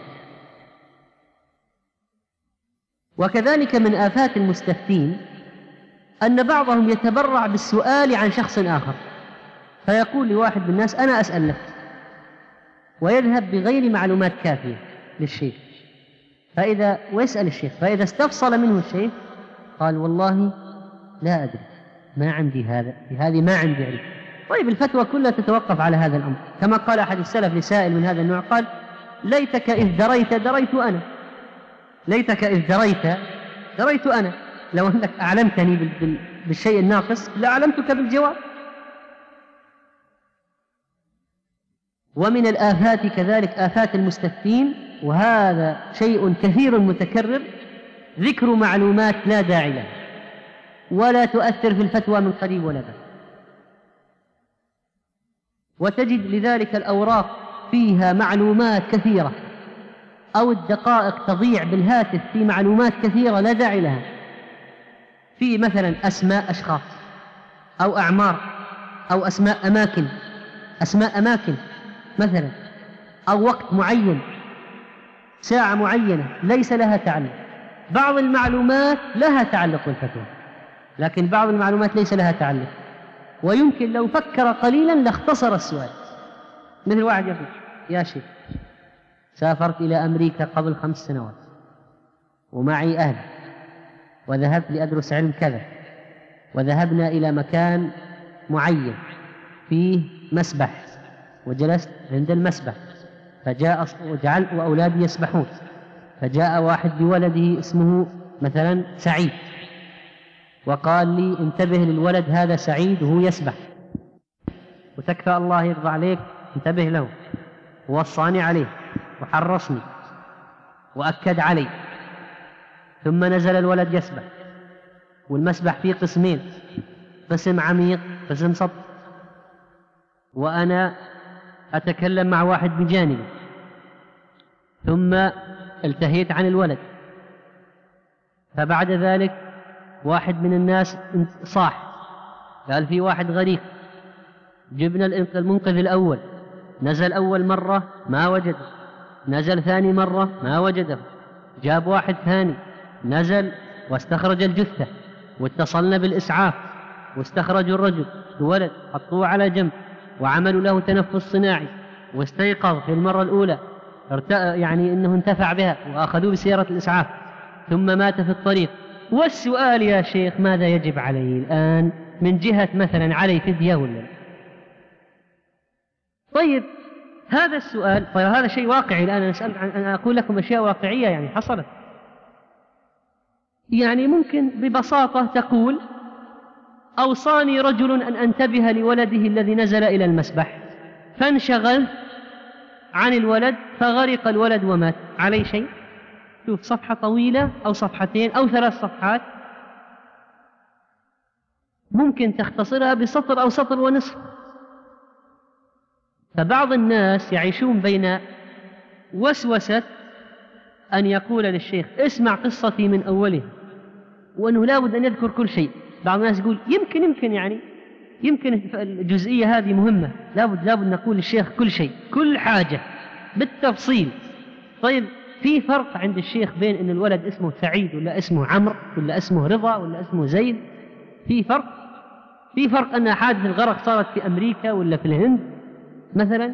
وكذلك من آفات المستفتين أن بعضهم يتبرع بالسؤال عن شخص آخر، فيقول لواحد من الناس أنا أسأل لك، ويذهب بغير معلومات كافية للشيخ، فإذا ويسأل الشيخ، فإذا استفصل منه الشيخ قال والله لا أدري، ما عندي هذا، هذه ما عندي علم. طيب الفتوى كلها تتوقف على هذا الأمر. كما قال أحد السلف لسائل من هذا النوع، قال ليتك إذ دريت دريت أنا، ليتك إذ دريت دريت أنا، لو أنك أعلمتني بالشيء الناقص لأعلمتك بالجواب. ومن الآفات كذلك آفات المستفتين، وهذا شيء كثير متكرر، ذكر معلومات لا داعي لها ولا تؤثر في الفتوى من قريب ولا بعيد. وتجد لذلك الأوراق فيها معلومات كثيرة، أو الدقائق تضيع بالهاتف في معلومات كثيرة لا داعي لها، في مثلا أسماء أشخاص أو أعمار أو أسماء أماكن، أسماء أماكن مثلا، أو وقت معين، ساعة معينة ليس لها تعلق. بعض المعلومات لها تعلق بالفتوى، لكن بعض المعلومات ليس لها تعلق، ويمكن لو فكر قليلا لاختصر السؤال. مثل واحد يقول يا شيخ سافرت إلى أمريكا قبل خمس سنوات ومعي أهل، وذهبت لأدرس علم كذا، وذهبنا إلى مكان معين فيه مسبح، وجلست عند المسبح، فجاء وجعل وأولادي يسبحون، فجاء واحد بولده اسمه مثلا سعيد، وقال لي انتبه للولد هذا سعيد وهو يسبح، وتكفى الله يرضى عليك انتبه له، ووصاني عليه وحرصني وأكد علي. ثم نزل الولد يسبح، والمسبح فيه قسمين، قسم عميق قسم سطح، وأنا أتكلم مع واحد بجانبي، ثم التهيت عن الولد، فبعد ذلك واحد من الناس صاح قال في واحد غريق، جبنا المنقذ الأول، نزل أول مرة ما وجده، نزل ثاني مرة ما وجده، جاب واحد ثاني نزل واستخرج الجثة، واتصلنا بالإسعاف، واستخرجوا الرجل الولد حطوه على جنب وعملوا له تنفس صناعي واستيقظ في المرة الأولى يعني أنه انتفع بها وأخذوه بسيارة الإسعاف ثم مات في الطريق. والسؤال يا شيخ ماذا يجب عليه الآن من جهة مثلا علي فدية ولا؟ طيب هذا السؤال، طيب هذا شيء واقعي الآن. أنا أسأل عن أنا أقول لكم أشياء واقعية يعني حصلت. يعني ممكن ببساطة تقول أوصاني رجل أن أنتبه لولده الذي نزل إلى المسبح فانشغل عن الولد فغرق الولد ومات، عليه شيء؟ شوف صفحة طويلة أو صفحتين أو ثلاث صفحات ممكن تختصرها بسطر أو سطر ونصف. فبعض الناس يعيشون بين وسوسة أن يقول للشيخ اسمع قصتي من أولها وأنه لابد أن يذكر كل شيء. بعض الناس يقول يمكن يمكن يعني يمكن الجزئية هذه مهمة، لابد لابد نقول للشيخ كل شيء كل حاجة بالتفصيل. طيب في فرق عند الشيخ بين أن الولد اسمه سعيد ولا اسمه عمرو ولا اسمه رضا ولا اسمه زيد؟ في فرق. في فرق أن حادث الغرق صارت في أمريكا ولا في الهند مثلا.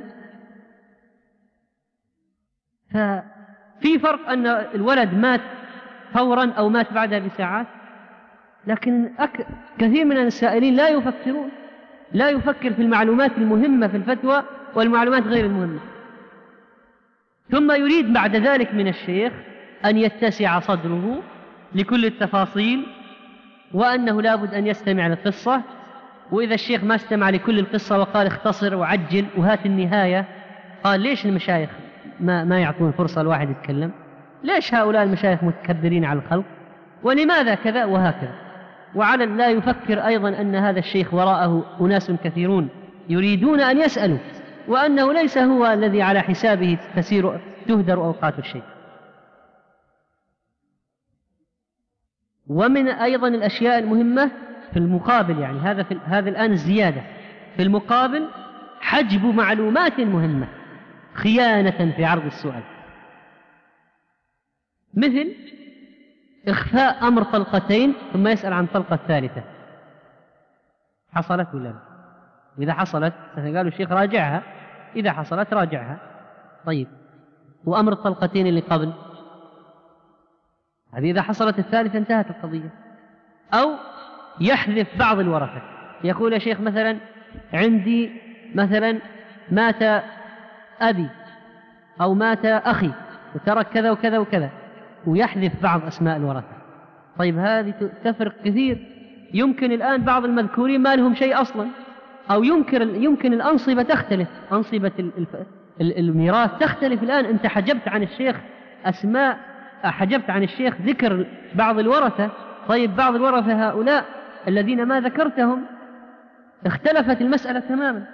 ففي فرق أن الولد مات فورا أو مات بعدها بساعات. لكن أك... كثير من السائلين لا يفكرون، لا يفكر في المعلومات المهمة في الفتوى والمعلومات غير المهمة، ثم يريد بعد ذلك من الشيخ أن يتسع صدره لكل التفاصيل وأنه لابد أن يستمع للقصة. وإذا الشيخ ما استمع لكل القصة وقال اختصر وعجل وهات النهاية، قال ليش المشايخ ما, ما يعطون فرصة الواحد يتكلم؟ ليش هؤلاء المشايخ متكبرين على الخلق؟ ولماذا كذا وهكذا؟ وعلى لا يفكر أيضا أن هذا الشيخ وراءه أناس كثيرون يريدون أن يسألوا، وأنه ليس هو الذي على حسابه تسير تهدر أوقات الشيخ. ومن أيضا الأشياء المهمة في المقابل، يعني هذا في هذا الآن الزيادة في المقابل، حجب معلومات مهمة خيانة في عرض السؤال، مثل إخفاء أمر طلقتين ثم يسأل عن طلقة ثالثة، حصلت ولا لا؟ إذا حصلت قالوا الشيخ راجعها، إذا حصلت راجعها. طيب وأمر الطلقتين اللي قبل هذه إذا حصلت الثالثة انتهت القضية. أو يحذف بعض الورثة، يقول يا شيخ مثلا عندي مثلا مات أبي أو مات أخي وترك كذا وكذا وكذا، ويحذف بعض أسماء الورثة. طيب هذه تفرق كثير. يمكن الآن بعض المذكورين ما لهم شيء أصلا، أو يمكن يمكن الأنصبة تختلف، أنصبة الميراث تختلف. الآن أنت حجبت عن الشيخ أسماء، حجبت عن الشيخ ذكر بعض الورثة. طيب بعض الورثة هؤلاء الذين ما ذكرتهم اختلفت المسألة تماما.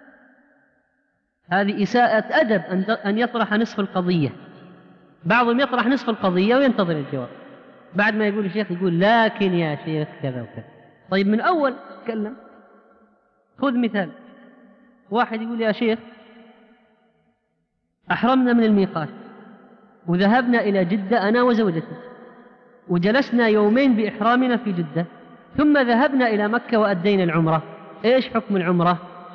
هذه إساءة أدب أن يطرح نصف القضية. بعضهم يطرح نصف القضية وينتظر الجواب، بعد ما يقول الشيخ يقول لكن يا شيخ كذا وكذا. طيب من أول تكلم. خذ مثال، واحد يقول يا شيخ أحرمنا من الميقات وذهبنا إلى جدة أنا وزوجتي وجلسنا يومين بإحرامنا في جدة، ثم ذهبنا إلى مكة وأدينا العمرة. إيش حكم العمرة؟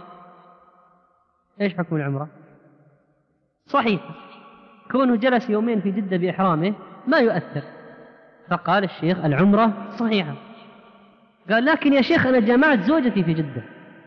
إيش حكم العمرة؟ صحيح، كونه جلس يومين في جدة بإحرامه ما يؤثر. فقال الشيخ العمرة صحيحة. قال لكن يا شيخ أنا جمعت زوجتي في جدة.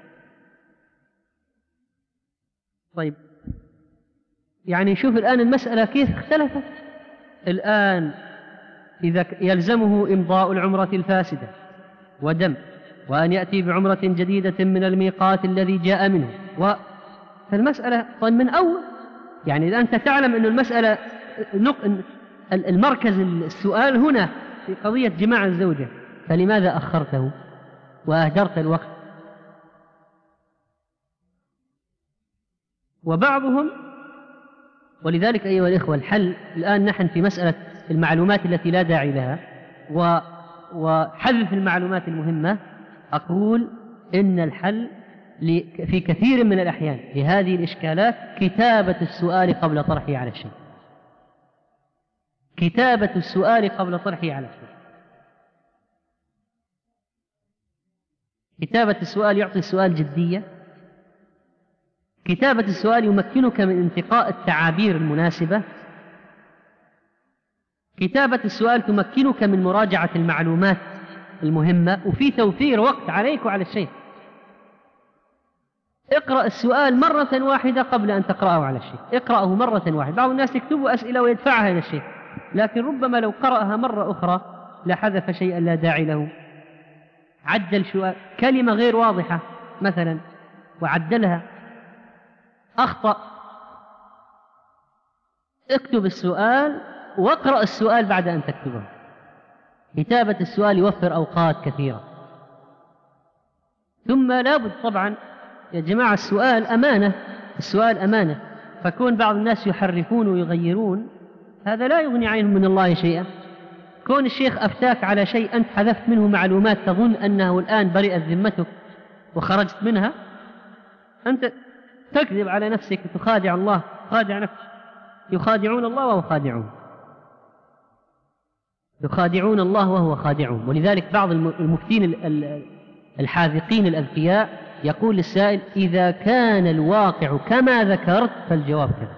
طيب يعني شوف الآن المسألة كيف اختلفت. الآن إذا يلزمه إمضاء العمرة الفاسدة ودم، وأن يأتي بعمرة جديدة من الميقات الذي جاء منه، فالمسألة طيب من أول، يعني إذا أنت تعلم أن المسألة المركز السؤال هنا في قضية جماع الزوجة، فلماذا أخرته وأهدرت الوقت؟ وبعضهم، ولذلك أيها الإخوة الحل الآن نحن في مسألة المعلومات التي لا داعي لها وحذف المعلومات المهمة. أقول إن الحل في كثير من الأحيان لهذه الإشكالات كتابة السؤال قبل طرحه على الشيء، كتابة السؤال قبل طرحه على الشيء. كتابة السؤال يعطي السؤال جدية. كتابة السؤال يمكنك من انتقاء التعابير المناسبة. كتابة السؤال تمكنك من مراجعة المعلومات المهمة، وفي توفير وقت عليك وعلى الشيخ. اقرأ السؤال مرة واحدة قبل أن تقرأه على الشيخ، اقرأه مرة واحدة. بعض الناس يكتبوا أسئلة ويدفعها إلى الشيخ، لكن ربما لو قرأها مرة أخرى لحذف شيئا لا داعي له، عدل سؤال كلمة غير واضحة مثلا وعدلها، أخطأ. اكتب السؤال واقرأ السؤال بعد أن تكتبه. كتابة السؤال يوفر أوقات كثيرة. ثم لابد طبعا يا جماعة السؤال أمانة، السؤال أمانة، فكون بعض الناس يحرفون ويغيرون هذا لا يغني عنهم من الله شيئا. كون الشيخ أفتاك على شيء أنت حذفت منه معلومات تظن أنه الآن برئت ذمتك وخرجت منها، أنت تكذب على نفسك وتخادع الله، خادع نفسك. يخادعون الله وهو خادعون، يخادعون الله وهو خادعون. ولذلك بعض المفتين الحاذقين الأذكياء يقول للسائل: إذا كان الواقع كما ذكرت فالجواب كذا،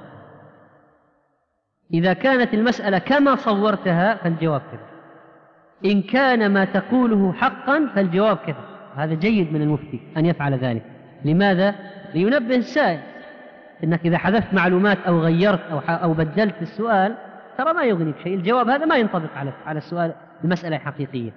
إذا كانت المسألة كما صورتها فالجواب كذا، إن كان ما تقوله حقا فالجواب كذا. هذا جيد من المفتي أن يفعل ذلك. لماذا؟ لينبه السائل إنك إذا حذفت معلومات أو غيرت أو, أو بدلت السؤال ترى ما يغنيك شيء، الجواب هذا ما ينطبق على على السؤال المسألة حقيقية.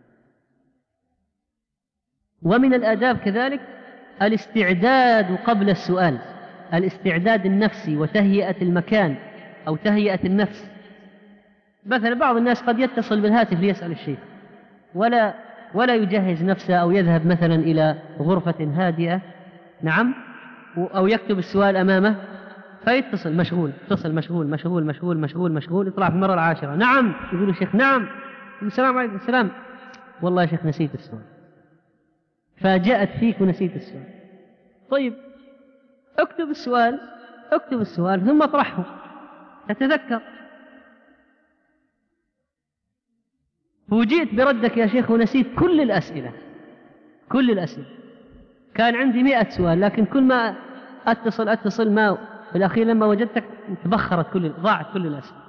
ومن الآداب كذلك الاستعداد قبل السؤال، الاستعداد النفسي وتهيئة المكان أو تهيئة النفس. مثلا بعض الناس قد يتصل بالهاتف ليسأل الشيخ ولا ولا يجهز نفسه، أو يذهب مثلا إلى غرفة هادئة، نعم، أو يكتب السؤال أمامه فيتصل مشغول، اتصل مشغول مشغول مشغول مشغول مشغول، يطلع في المرة العاشرة: نعم. يقول الشيخ: نعم. السلام عليكم. السلام. والله يا شيخ نسيت السؤال، فاجأت فيك ونسيت السؤال. طيب اكتب السؤال، اكتب السؤال ثم اطرحه تتذكر. فوجئت بردك يا شيخ ونسيت كل الأسئلة، كل الأسئلة. كان عندي مئة سؤال، لكن كل ما أتصل أتصل ما في الأخير لما وجدتك تبخرت كل، ضاعت كل الأسئلة.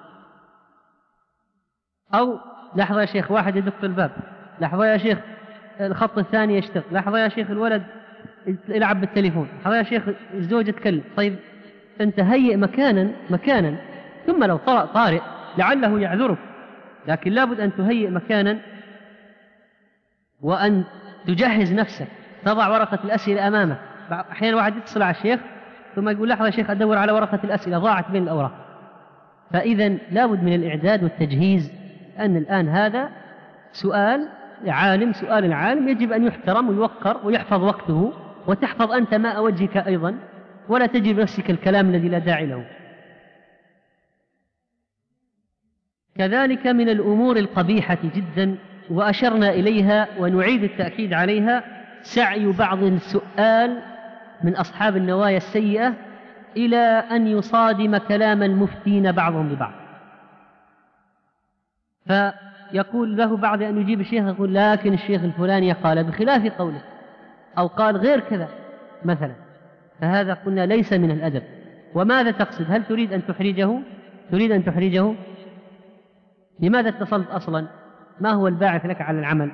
أو لحظة يا شيخ واحد يدق في الباب، لحظة يا شيخ الخط الثاني يشتغل، لحظة يا شيخ الولد يلعب بالتليفون، لحظة يا شيخ الزوج يتكلم. طيب أنت هيئ مكانا مكانا، ثم لو طرأ طارئ لعله يعذرك، لكن لابد أن تهيئ مكانا وأن تجهز نفسك، تضع ورقة الأسئلة أمامك. أحيانا واحد يتصل على الشيخ ثم يقول: لحظة يا شيخ أدور على ورقة الأسئلة، ضاعت بين الأوراق. فإذا لابد من الإعداد والتجهيز، أن الآن هذا سؤال عالم، سؤال العالم يجب أن يحترم ويوقر ويحفظ وقته، وتحفظ أنت ماء وجهك أيضا، ولا تجب نفسك الكلام الذي لا داعي له. كذلك من الأمور القبيحة جدا وأشرنا إليها ونعيد التأكيد عليها سعي بعض السؤال من أصحاب النوايا السيئة إلى أن يصادم كلام المفتين بعضهم ببعض، فيقول له بعد أن يجيب الشيخ يقول: لكن الشيخ الفلاني قال بخلاف قوله، أو قال غير كذا مثلا. فهذا قلنا ليس من الأدب. وماذا تقصد؟ هل تريد أن تحرجه؟ تريد أن تحرجه؟ لماذا اتصلت أصلا؟ ما هو الباعث لك على العمل؟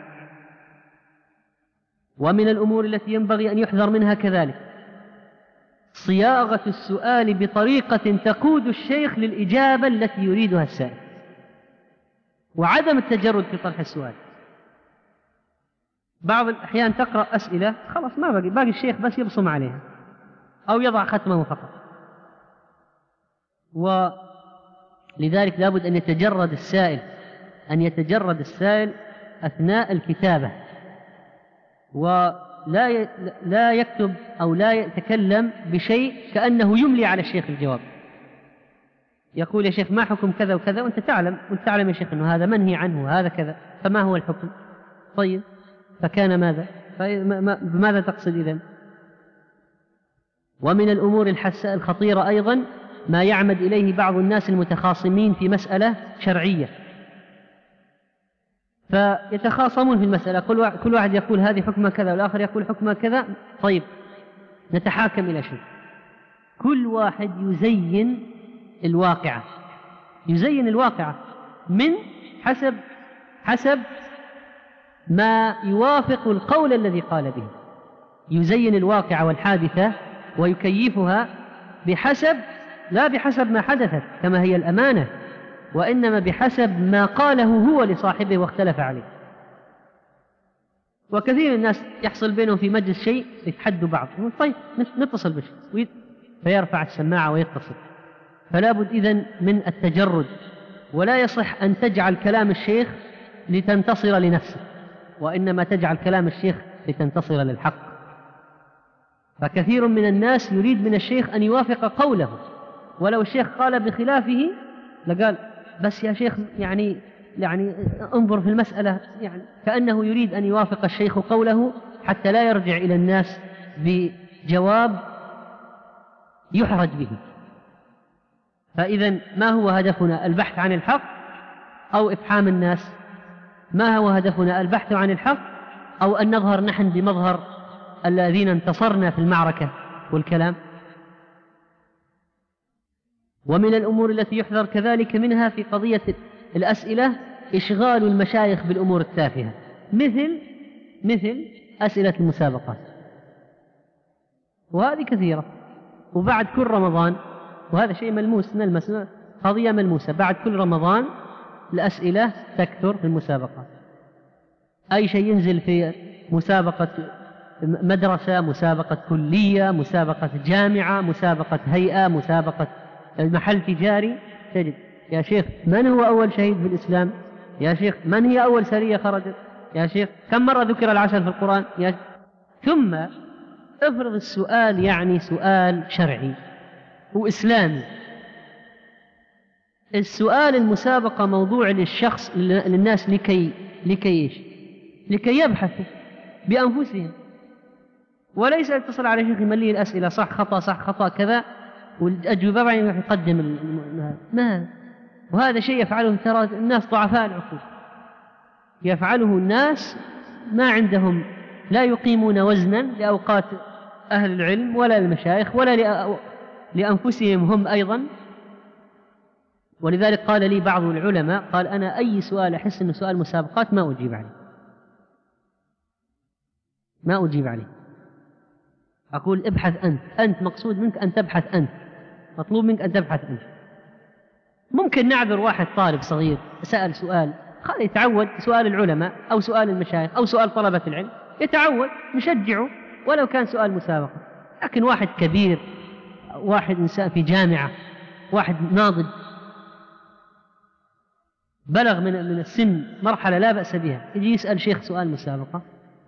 ومن الأمور التي ينبغي أن يحذر منها كذلك صياغة السؤال بطريقة تقود الشيخ للإجابة التي يريدها السائل، وعدم التجرد في طرح السؤال. بعض الأحيان تقرأ أسئلة خلاص ما باقي باقي الشيخ بس يبصم عليها أو يضع ختمه فقط، ولذلك لابد أن يتجرد السائل أن يتجرد السائل أثناء الكتابة، ولا لا يكتب أو لا يتكلم بشيء كأنه يملي على الشيخ الجواب. يقول: يا شيخ ما حكم كذا وكذا، وأنت تعلم وأنت تعلم يا شيخ أنه هذا منهي عنه هذا كذا، فما هو الحكم؟ طيب فكان ماذا؟ بماذا تقصد إذن؟ ومن الأمور الحساء الخطيرة أيضا ما يعمد إليه بعض الناس المتخاصمين في مسألة شرعية، فيتخاصمون في المسألة، كل واحد يقول هذه حكمة كذا والآخر يقول حكمة كذا. طيب نتحاكم إلى شيء، كل واحد يزين الواقعة، يزين الواقعة من حسب حسب ما يوافق القول الذي قال به، يزين الواقعة والحادثة ويكيفها بحسب، لا بحسب ما حدثت كما هي الأمانة، وإنما بحسب ما قاله هو لصاحبه واختلف عليه. وكثير من الناس يحصل بينهم في مجلس شيء يتحدوا بعض، طيب نتصل بشيء فيرفع السماعة ويتصل. فلا بد إذن من التجرد، ولا يصح أن تجعل كلام الشيخ لتنتصر لنفسك، وإنما تجعل كلام الشيخ لتنتصر للحق. فكثير من الناس يريد من الشيخ أن يوافق قوله، ولو الشيخ قال بخلافه لقال بس يا شيخ يعني يعني انظر في المسألة، يعني كأنه يريد أن يوافق الشيخ قوله حتى لا يرجع إلى الناس بجواب يحرج به. فإذا ما هو هدفنا؟ البحث عن الحق أو إفحام الناس؟ ما هو هدفنا؟ البحث عن الحق أو أن نظهر نحن بمظهر الذين انتصرنا في المعركة والكلام؟ ومن الأمور التي يحذر كذلك منها في قضية الأسئلة إشغال المشايخ بالأمور التافهة، مثل مثل أسئلة المسابقات، وهذه كثيرة. وبعد كل رمضان، وهذا شيء ملموس، نلمس قضية ملموسة، بعد كل رمضان الأسئلة تكثر في المسابقات. أي شيء ينزل في مسابقة مدرسة، مسابقة كلية، مسابقة جامعة، مسابقة هيئة، مسابقة محل تجاري، تجد يا شيخ من هو أول شهيد في الإسلام؟ يا شيخ من هي أول سرية خرجت؟ يا شيخ كم مرة ذكر العسل في القرآن؟ يا شيخ. ثم افرض السؤال يعني سؤال شرعي وإسلامي، السؤال المسابقة موضوع للشخص للناس لكي لكي لكي يبحثوا بأنفسهم، وليس يتصل على شيخ يمليه الأسئلة صح خطأ صح خطأ كذا والأجوبة بعدين يقدم ما. وهذا شيء يفعله ترى الناس ضعفاء العقول، يفعله الناس ما عندهم، لا يقيمون وزنا لأوقات أهل العلم ولا للمشايخ ولا لأنفسهم هم أيضا. ولذلك قال لي بعض العلماء، قال أنا أي سؤال أحس أنه سؤال مسابقات ما أجيب عليه، ما أجيب عليه، أقول ابحث أنت، أنت مقصود منك أن تبحث أنت، مطلوب منك أن تبحث أنت. ممكن نعذر واحد طالب صغير سأل سؤال، خليه يتعود سؤال العلماء أو سؤال المشايخ أو سؤال طلبة العلم، يتعود نشجعه ولو كان سؤال مسابقة. لكن واحد كبير، واحد إنسان في جامعة، واحد ناضج بلغ من من السن مرحلة لا بأس بها، يجي يسأل شيخ سؤال مسابقة.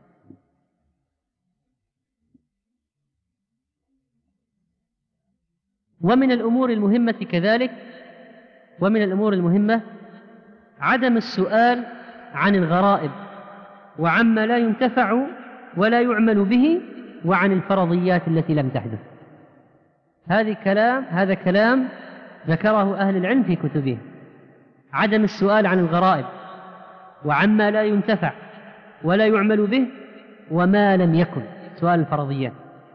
ومن الأمور المهمة كذلك، ومن الأمور المهمة عدم السؤال عن الغرائب وعما لا ينتفع ولا يعمل به وعن الفرضيات التي لم تحدث. هذا كلام هذا كلام ذكره أهل العلم في كتبهم، عدم السؤال عن الغرائب وعما لا ينتفع ولا يعمل به وما لم يكن، سؤال الفرضيات.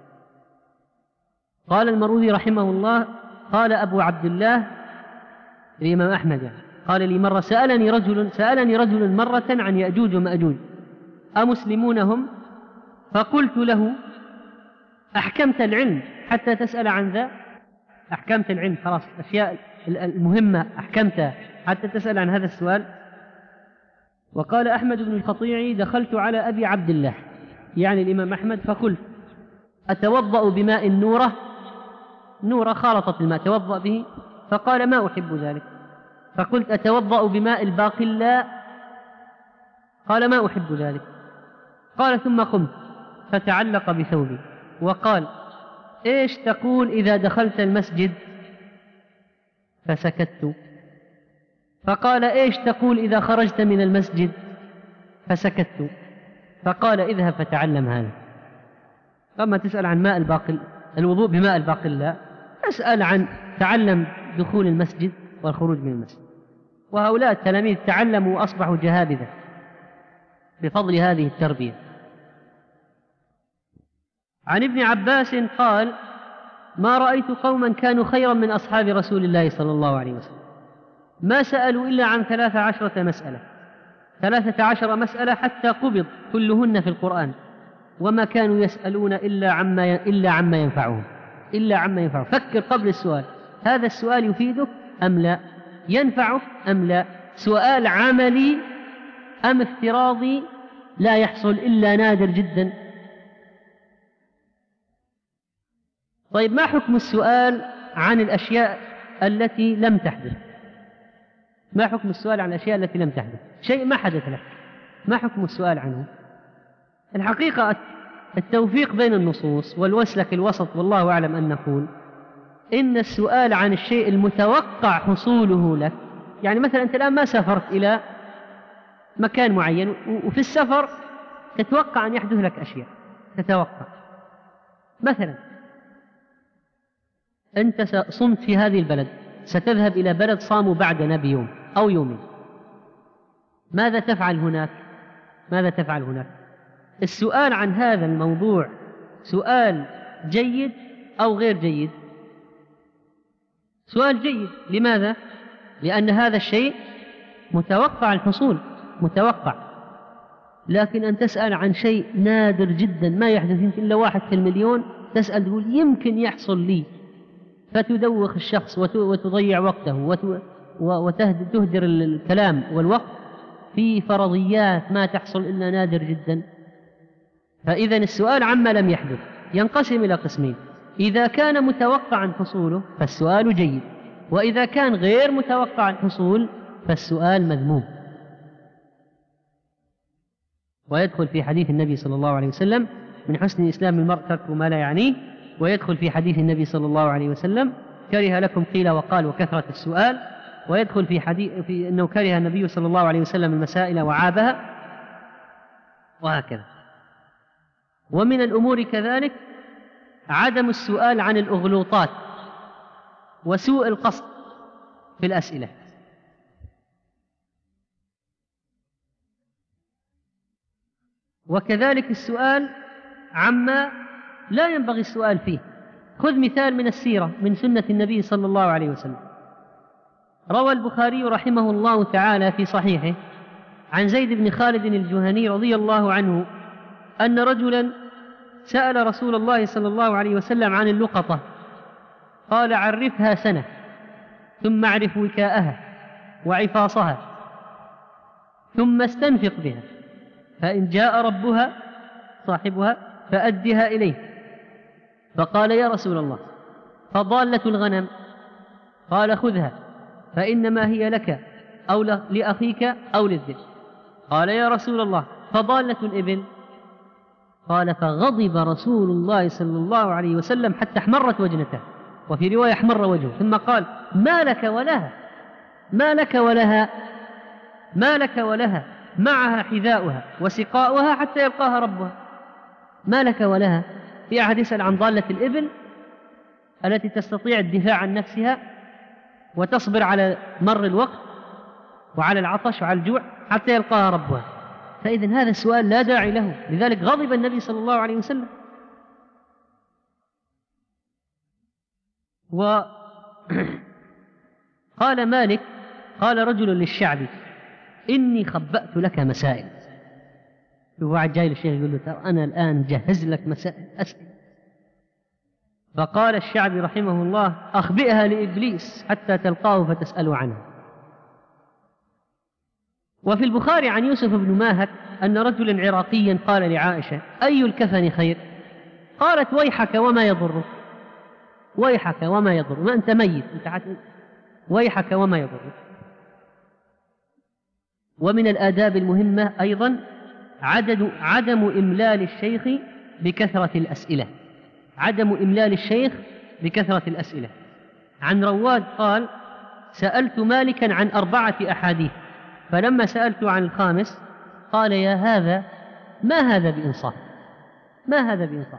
قال المروذي رحمه الله، قال أبو عبد الله الإمام أحمد يعني، قال لي مرة سألني رجل سألني رجل مرة عن يأجوج ومأجوج أمسلمون هم؟ فقلت له أحكمت العلم حتى تسأل عن ذا؟ أحكمت العلم خلاص، الأشياء المهمة أحكمتها حتى تسأل عن هذا السؤال. وقال أحمد بن القطيعي دخلت على أبي عبد الله يعني الإمام أحمد فقلت أتوضأ بماء النورة؟ نورة خالطت الماء توضأ به؟ فقال ما أحب ذلك. فقلت أتوضأ بماء الباقلاء؟ قال ما أحب ذلك. قال ثم قمت فتعلق بثوبي وقال إيش تقول إذا دخلت المسجد؟ فسكت. فقال إيش تقول إذا خرجت من المسجد؟ فسكت. فقال اذهب فتعلم هذا. لما تسأل عن ماء الباقل الوضوء بماء الباقلاء، اسأل عن تعلم دخول المسجد والخروج من المسجد. وهؤلاء التلاميذ تعلموا وأصبحوا جهابذة بفضل هذه التربية. عن ابن عباس قال: ما رأيت قوما كانوا خيرا من أصحاب رسول الله صلى الله عليه وسلم، ما سألوا إلا عن ثلاث عشرة مسألة ثلاثة عشر مسألة حتى قبض كلهن في القرآن، وما كانوا يسألون إلا عما إلا عما ينفعهم إلا عما ينفعهم. فكر قبل السؤال، هذا السؤال يفيدك أم لا؟ ينفعك أم لا؟ سؤال عملي أم افتراضي لا يحصل إلا نادر جدا؟ طيب، ما حكم السؤال عن الأشياء التي لم تحدث؟ ما حكم السؤال عن الأشياء التي لم تحدث؟ شيء ما حدث لك، ما حكم السؤال عنه؟ الحقيقة التوفيق بين النصوص والوسلك الوسط، والله أعلم أن نقول إن السؤال عن الشيء المتوقع حصوله لك، يعني مثلا أنت الآن ما سافرت إلى مكان معين، وفي السفر تتوقع أن يحدث لك أشياء، تتوقع مثلا أنت صمت في هذه البلد، ستذهب إلى بلد صاموا بعدنا بيوم أو يومين، ماذا تفعل هناك؟ ماذا تفعل هناك؟ السؤال عن هذا الموضوع سؤال جيد أو غير جيد؟ سؤال جيد. لماذا؟ لأن هذا الشيء متوقع الحصول، متوقع. لكن أن تسأل عن شيء نادر جدا ما يحدث يمكن إلا واحد في المليون، تسأل تقول يمكن يحصل لي، فتدوخ الشخص وتضيع وقته وتهدر الكلام والوقت في فرضيات ما تحصل إلا نادر جدا. فإذا السؤال عما لم يحدث ينقسم إلى قسمين: إذا كان متوقعا حصوله فالسؤال جيد، وإذا كان غير متوقع الحصول فالسؤال مذموم. ويدخل في حديث النبي صلى الله عليه وسلم: من حسن إسلام المرء ترك ما لا يعنيه. ويدخل في حديث النبي صلى الله عليه وسلم: كره لكم قيل وقال وكثرة السؤال. ويدخل في حديث في أنه كره النبي صلى الله عليه وسلم المسائل وعابها، وهكذا. ومن الأمور كذلك عدم السؤال عن الأغلوطات وسوء القصد في الأسئلة. وكذلك السؤال عما لا ينبغي السؤال فيه. خذ مثال من السيرة من سنة النبي صلى الله عليه وسلم. روى البخاري رحمه الله تعالى في صحيحه عن زيد بن خالد الجهني رضي الله عنه أن رجلا سأل رسول الله صلى الله عليه وسلم عن اللقطة، قال: عرفها سنة ثم اعرف وكاءها وعفاصها ثم استنفق بها، فإن جاء ربها صاحبها فأدها إليه. فقال: يا رسول الله، فضالة الغنم؟ قال: خذها فإنما هي لك أو لأخيك أو للذئب. قال: يا رسول الله، فضالة الإبل؟ قال: فغضب رسول الله صلى الله عليه وسلم حتى احمرت وجنته، وفي رواية احمر وجهه، ثم قال: ما لك ولها ما لك ولها ما لك ولها معها حذاؤها وسقاؤها حتى يلقاها ربها. ما لك ولها؟ في أحد يسأل عن ضالة الإبل التي تستطيع الدفاع عن نفسها وتصبر على مر الوقت وعلى العطش وعلى الجوع حتى يلقاها ربها. فإذن هذا السؤال لا داعي له، لذلك غضب النبي صلى الله عليه وسلم. وقال مالك: قال رجل للشعبي: إني خبأت لك مسائل. واحد جاي للشيخ يقول له: ترى أنا الآن جهز لك مسائل أسئلة. فقال الشعبي رحمه الله: أخبئها لإبليس حتى تلقاه فتسأل عنه. وفي البخاري عن يوسف بن ماهك أن رجلا عراقيا قال لعائشة: أي الكفن خير؟ قالت: ويحك وما يضرك ويحك وما يضرك ما أنت ميت، أنت حت... ويحك وما يضرك. ومن الآداب المهمة أيضا عدد عدم إملال الشيخ بكثرة الأسئلة عدم إملال الشيخ بكثرة الأسئلة. عن رواد قال: سألت مالكا عن أربعة أحاديث، فلما سألت عن الخامس قال: يا هذا ما هذا بإنصاف ما هذا بإنصاف.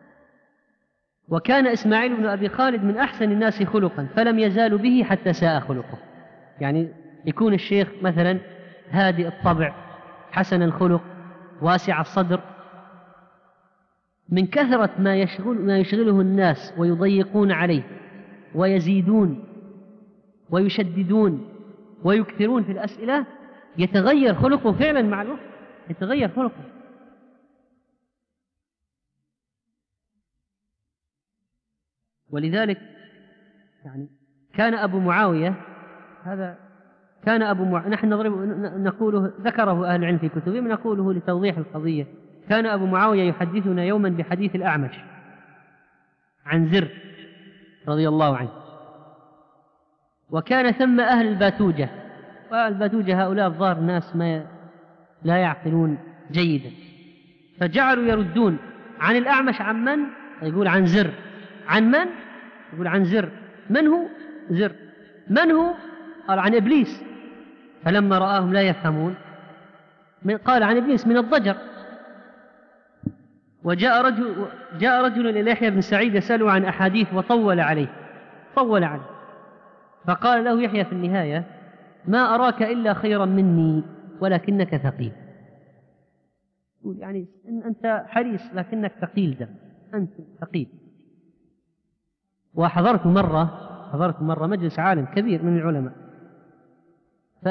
وكان إسماعيل بن أبي خالد من أحسن الناس خلقا، فلم يزال به حتى ساء خلقه. يعني يكون الشيخ مثلا هادئ الطبع حسن الخلق واسع الصدر، من كثرة ما يشغل ما يشغله الناس ويضيقون عليه ويزيدون ويشددون ويكثرون في الأسئلة، يتغير خلقه فعلا مع الوقت، يتغير خلقه. ولذلك يعني كان أبو معاوية هذا كان أبو معاوية نحن نضرب نقوله، ذكره أهل العلم في كتبهم، نقوله لتوضيح القضية. كان أبو معاوية يحدثنا يوما بحديث الأعمش عن زر رضي الله عنه، وكان ثم أهل الباتوجة، والباتوجة هؤلاء الظاهر ناس ما لا يعقلون جيدا، فجعلوا يردون عن الأعمش عن من؟ يقول عن زر. عن من؟ يقول عن زر. من هو؟ زر. من هو؟ قال عن إبليس. فلما رآهم لا يفهمون قال عن إبليس من الضجر. وجاء رجل جاء رجل إلى يحيى بن سعيد يسأله عن أحاديث وطول عليه طول عليه فقال له يحيى في النهاية: ما أراك إلا خيرا مني ولكنك ثقيل. يعني أنت حريص لكنك ثقيل دم، أنت ثقيل. وحضرت مرة حضرت مرة مجلس عالم كبير من العلماء، ف...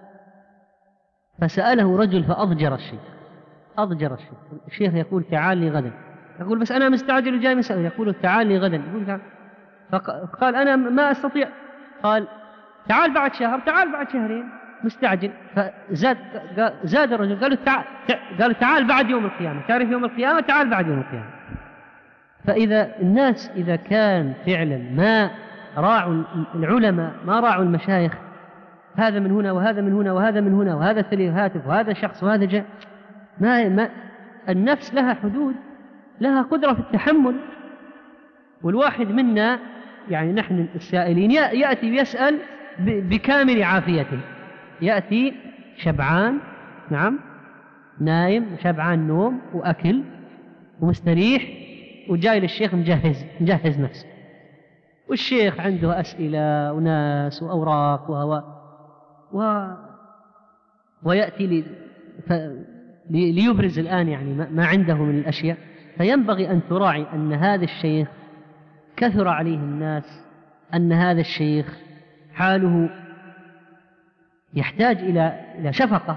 فسأله رجل فأضجر الشيخ أضجر الشيخ الشيخ يقول: تعال لي غدا. يقول: بس أنا مستعجل وجاي مسألة. يقول: تعال لي غدا. يقول: تعال. فقال: أنا ما أستطيع. قال: تعال بعد شهر، تعال بعد شهرين، مستعجل. فزاد زاد الرجل، قالوا: تعال قالوا تعال بعد يوم القيامة، تعرف يوم القيامة، تعال بعد يوم القيامة. فإذا الناس إذا كان فعلا ما راعوا العلماء، ما راعوا المشايخ، هذا من هنا وهذا من هنا وهذا من هنا وهذا ثري هاتف وهذا شخص وهذا جاء، ما, ما النفس لها حدود، لها قدرة في التحمل. والواحد منا يعني نحن السائلين يأتي ويسأل بكامل عافيته، يأتي شبعان، نعم نايم شبعان نوم وأكل ومستريح، وجاي للشيخ مجهز مجهز نفسه، والشيخ عنده أسئلة وناس وأوراق وهو و... ويأتي لي... ف... لي... ليبرز الآن يعني ما عنده من الأشياء. فينبغي أن تراعي أن هذا الشيخ كثر عليه الناس، أن هذا الشيخ حاله يحتاج إلى إلى شفقة.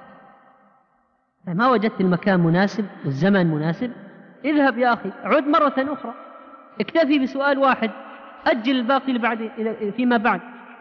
ما وجدت المكان مناسب والزمن مناسب، اذهب يا أخي، عد مرة أخرى، اكتفي بسؤال واحد، أجل الباقي لبعد فيما بعد.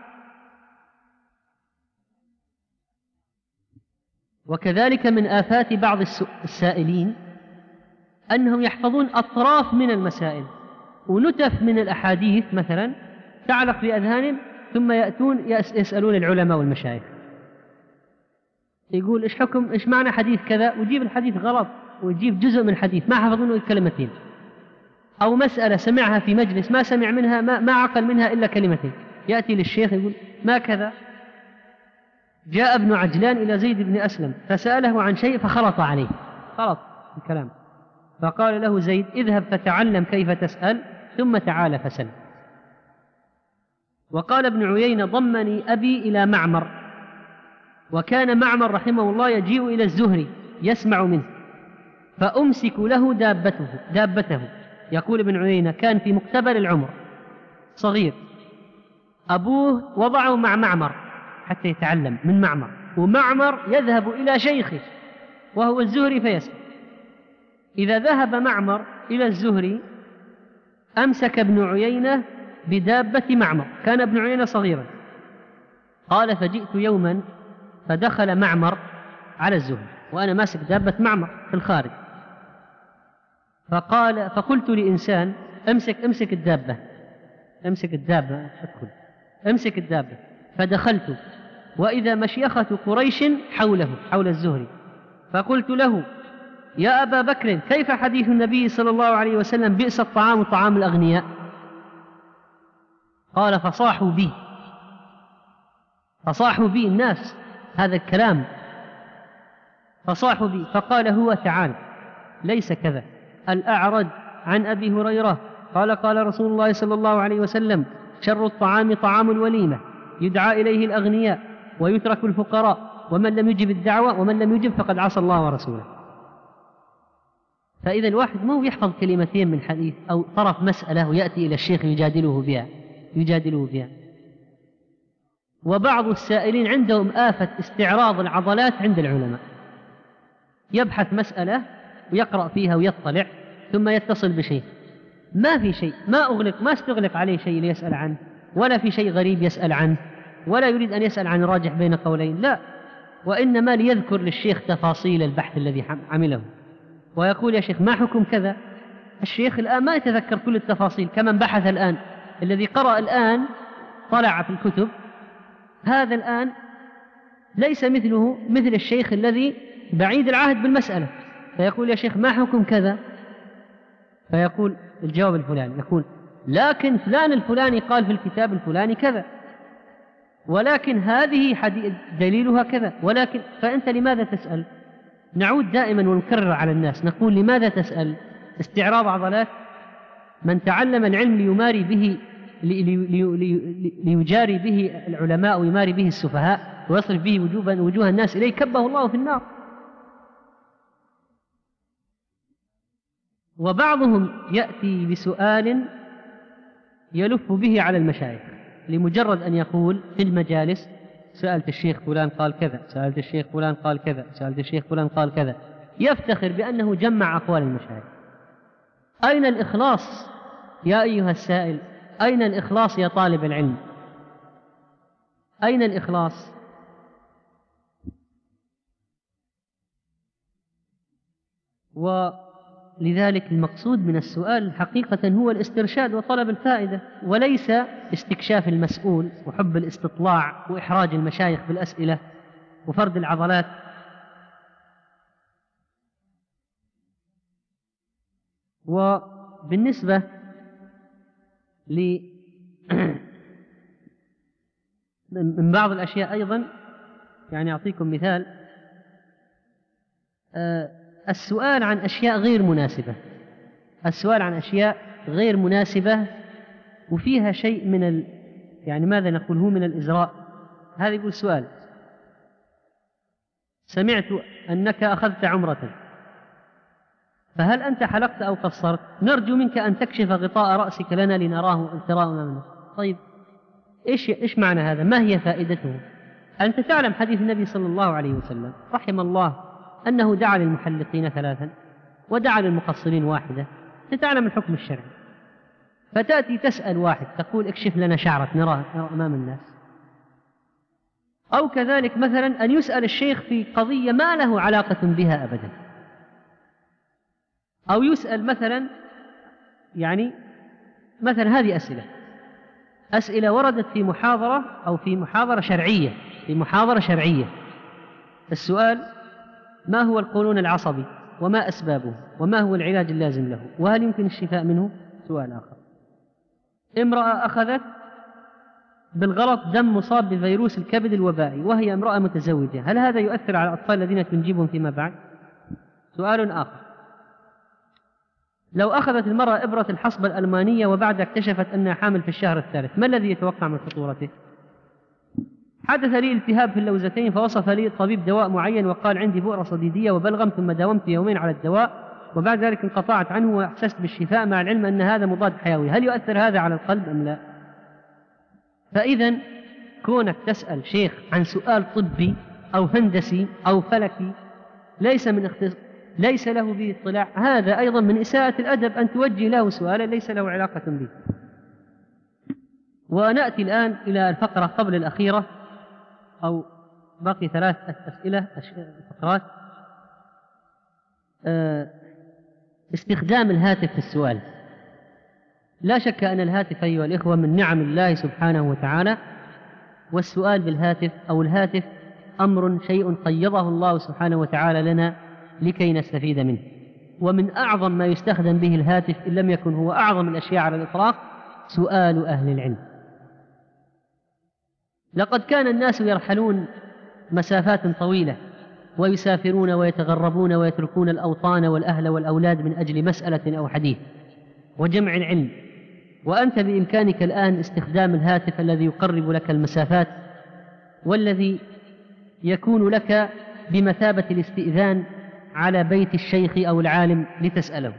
وكذلك من آفات بعض السائلين أنهم يحفظون أطراف من المسائل ونتف من الأحاديث مثلا تعلق في أذهانهم، ثم يأتون يسألون العلماء والمشايخ، يقول: إيش حكم إيش معنى حديث كذا، ويجيب الحديث غلط ويجيب جزء من الحديث ما حفظونه كلمتين، أو مسألة سمعها في مجلس ما سمع منها ما, ما عقل منها إلا كلمتين، يأتي للشيخ يقول: ما كذا. جاء ابن عجلان إلى زيد بن أسلم فسأله عن شيء فخلط عليه خلط الكلام، فقال له زيد: اذهب فتعلم كيف تسأل ثم تعال فسل. وقال ابن عيينة: ضمني أبي إلى معمر، وكان معمر رحمه الله يجيء إلى الزهري يسمع منه، فأمسك له دابته دابته يقول ابن عيينة: كان في مقتبل العمر صغير، أبوه وضعه مع معمر حتى يتعلم من معمر، ومعمر يذهب إلى شيخه وهو الزهري فيسأل. إذا ذهب معمر إلى الزهري أمسك ابن عيينة بدابة معمر، كان ابن عيينة صغيرا. قال: فجئت يوما فدخل معمر على الزهري وأنا ماسك دابة معمر في الخارج، فقال فقلت لإنسان: امسك امسك الدابة امسك الدابة ادخل امسك الدابة. فدخلت وإذا مشيخة قريش حوله حول الزهري، فقلت له: يا أبا بكر، كيف حديث النبي صلى الله عليه وسلم: بئس الطعام طعام الأغنياء؟ قال: فصاحوا بي فصاحوا بي الناس هذا الكلام، فصاحوا بي. فقال هو: تعال، ليس كذا. الأعرج عن أبي هريرة قال: قال رسول الله صلى الله عليه وسلم: شر الطعام طعام الوليمة، يدعى إليه الأغنياء ويترك الفقراء، ومن لم يجب الدعوة ومن لم يجب فقد عصى الله ورسوله. فإذا الواحد مو يحفظ كلمتين من حديث أو طرف مسألة ويأتي إلى الشيخ يجادله بها يجادله بها. وبعض السائلين عندهم آفة استعراض العضلات عند العلماء، يبحث مسألة ويقرأ فيها ويطلع ثم يتصل بشيء، ما في شيء، ما أغلق ما استغلق عليه شيء ليسأل عنه، ولا في شيء غريب يسأل عنه، ولا يريد أن يسأل عن راجح بين قولين، لا، وإنما ليذكر للشيخ تفاصيل البحث الذي عمله ويقول يا شيخ ما حكم كذا. الشيخ الآن ما يتذكر كل التفاصيل كمن بحث الآن، الذي قرأ الآن طلع في الكتب، هذا الآن ليس مثله مثل الشيخ الذي بعيد العهد بالمسألة، فيقول يا شيخ ما حكم كذا، فيقول الجواب الفلاني، يقول لكن فلان الفلاني قال في الكتاب الفلاني كذا، ولكن هذه دليلها كذا، ولكن فأنت لماذا تسأل؟ نعود دائما ونكرر على الناس نقول لماذا تسأل؟ استعراض عضلات. من تعلم العلم ليماري به ليجاري به العلماء ويماري به السفهاء ويصرف به وجوه, وجوه الناس إليه كبه الله في النار. وبعضهم يأتي بسؤال يلف به على المشايخ لمجرد أن يقول في المجالس سألت الشيخ فلان قال كذا، سألت الشيخ فلان قال كذا، سألت الشيخ فلان قال كذا، يفتخر بأنه جمع أقوال المشايخ. أين الإخلاص يا أيها السائل؟ أين الإخلاص يا طالب العلم؟ أين الإخلاص؟ ولذلك المقصود من السؤال حقيقة هو الاسترشاد وطلب الفائدة، وليس استكشاف المسؤول وحب الاستطلاع وإحراج المشايخ بالأسئلة وفرد العضلات. وبالنسبة لي من بعض الأشياء أيضا، يعني أعطيكم مثال، السؤال عن أشياء غير مناسبة، السؤال عن أشياء غير مناسبة وفيها شيء من ال... يعني ماذا نقول هو من الإزراء. هذا يقول سؤال: سمعت أنك أخذت عمرة، فهل أنت حلقت أو قصرت؟ نرجو منك أن تكشف غطاء رأسك لنا لنراه التراء منه. طيب إيش إيش معنى هذا؟ ما هي فائدته؟ أنت تعلم حديث النبي صلى الله عليه وسلم رحم الله أنه دعا للمحلقين ثلاثا ودعا للمقصرين واحدة، تتعلم الحكم الشرعي، فتأتي تسأل واحد تقول اكشف لنا شعرك نراه أمام الناس. أو كذلك مثلا أن يسأل الشيخ في قضية ما له علاقة بها أبدا، أو يسأل مثلا يعني مثلا هذه أسئلة أسئلة وردت في محاضرة أو في محاضرة شرعية في محاضرة شرعية السؤال: ما هو القولون العصبي وما أسبابه وما هو العلاج اللازم له وهل يمكن الشفاء منه؟ سؤال آخر: امرأة أخذت بالغلط دم مصاب بفيروس الكبد الوبائي وهي امرأة متزوجة، هل هذا يؤثر على الأطفال الذين تنجبهم فيما بعد؟ سؤال آخر: لو أخذت المرأة إبرة الحصبة الألمانية وبعد اكتشفت أنها حامل في الشهر الثالث، ما الذي يتوقع من خطورته؟ حدث لي التهاب في اللوزتين فوصف لي الطبيب دواء معين وقال عندي بؤرة صديدية وبلغم، ثم داومت يومين على الدواء وبعد ذلك انقطعت عنه وأحسست بالشفاء مع العلم أن هذا مضاد حيوي، هل يؤثر هذا على القلب أم لا؟ فإذا كونك تسأل شيخ عن سؤال طبي أو هندسي أو فلكي ليس من اختص... ليس له به اطلاع، هذا أيضا من إساءة الأدب أن توجه له سؤالا ليس له علاقة به. ونأتي الآن إلى الفقرة قبل الأخيرة، أو باقي ثلاث أسئلة فقرات. استخدام الهاتف في السؤال. لا شك أن الهاتف أيها الإخوة من نعم الله سبحانه وتعالى، والسؤال بالهاتف أو الهاتف أمر شيء قيضه الله سبحانه وتعالى لنا لكي نستفيد منه، ومن أعظم ما يستخدم به الهاتف إن لم يكن هو أعظم الأشياء على الإطلاق سؤال أهل العلم. لقد كان الناس يرحلون مسافات طويلة ويسافرون ويتغربون ويتركون الأوطان والأهل والأولاد من أجل مسألة أو حديث وجمع العلم، وأنت بإمكانك الآن استخدام الهاتف الذي يقرب لك المسافات والذي يكون لك بمثابة الاستئذان على بيت الشيخ أو العالم لتسأله.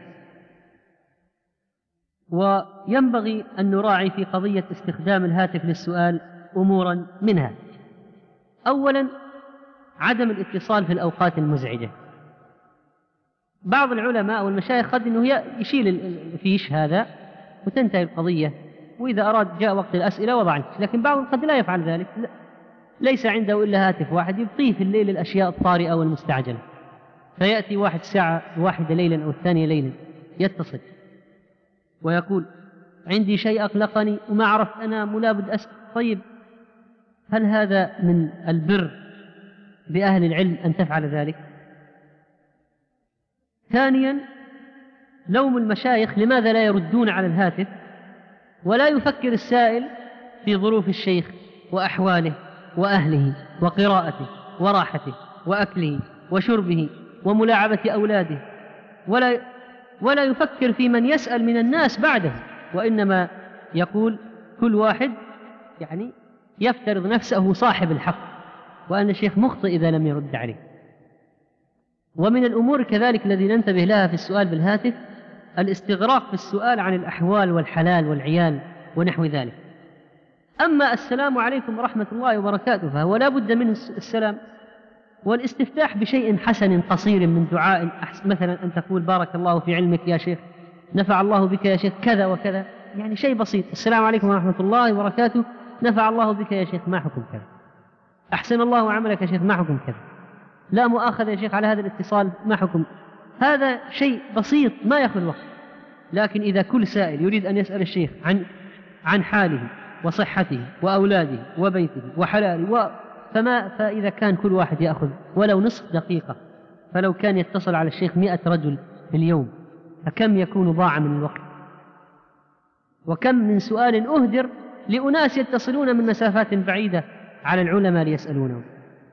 وينبغي أن نراعي في قضية استخدام الهاتف للسؤال أمورا منها: أولا عدم الاتصال في الأوقات المزعجة. بعض العلماء والمشايخ قد أنه يشيل الفيش هذا وتنتهي القضية، وإذا أراد جاء وقت الأسئلة وضع الفيش، لكن بعضهم قد لا يفعل ذلك، ليس عنده إلا هاتف واحد يبقيه في الليل الأشياء الطارئة والمستعجلة، فيأتي واحد ساعة واحدة ليلا أو الثانية ليلا يتصل ويقول عندي شيء أقلقني وما عرفت أنام ولا بد أسأل. طيب، هل هذا من البر بأهل العلم أن تفعل ذلك؟ ثانيا لوم المشايخ لماذا لا يردون على الهاتف ولا يفكر السائل في ظروف الشيخ وأحواله وأهله وقراءته وراحته وأكله وشربه وملاعبة أولاده، ولا ولا يفكر في من يسأل من الناس بعده، وإنما يقول كل واحد يعني يفترض نفسه صاحب الحق، وأن الشيخ مخطئ إذا لم يرد عليه. ومن الأمور كذلك الذي ننتبه لها في السؤال بالهاتف الاستغراق في السؤال عن الأحوال والحلال والعيال ونحو ذلك. أما السلام عليكم ورحمة الله وبركاته فهو لا بد من السلام، والاستفتاح بشيء حسن قصير من دعاء، مثلا أن تقول بارك الله في علمك يا شيخ، نفع الله بك يا شيخ كذا وكذا، يعني شيء بسيط. السلام عليكم ورحمة الله وبركاته، نفع الله بك يا شيخ، ما حكم كذا، أحسن الله عملك يا شيخ، ما حكم كذا، لا مؤاخذة يا شيخ على هذا الاتصال، ما حكم. هذا شيء بسيط ما يأخذ وقت. لكن إذا كل سائل يريد أن يسأل الشيخ عن عن حاله وصحته وأولاده وبيته وحلاله و... فما فإذا كان كل واحد يأخذ ولو نصف دقيقة، فلو كان يتصل على الشيخ مئة رجل في اليوم فكم يكون ضاع من الوقت، وكم من سؤال أهدر لأناس يتصلون من مسافات بعيدة على العلماء ليسألونهم.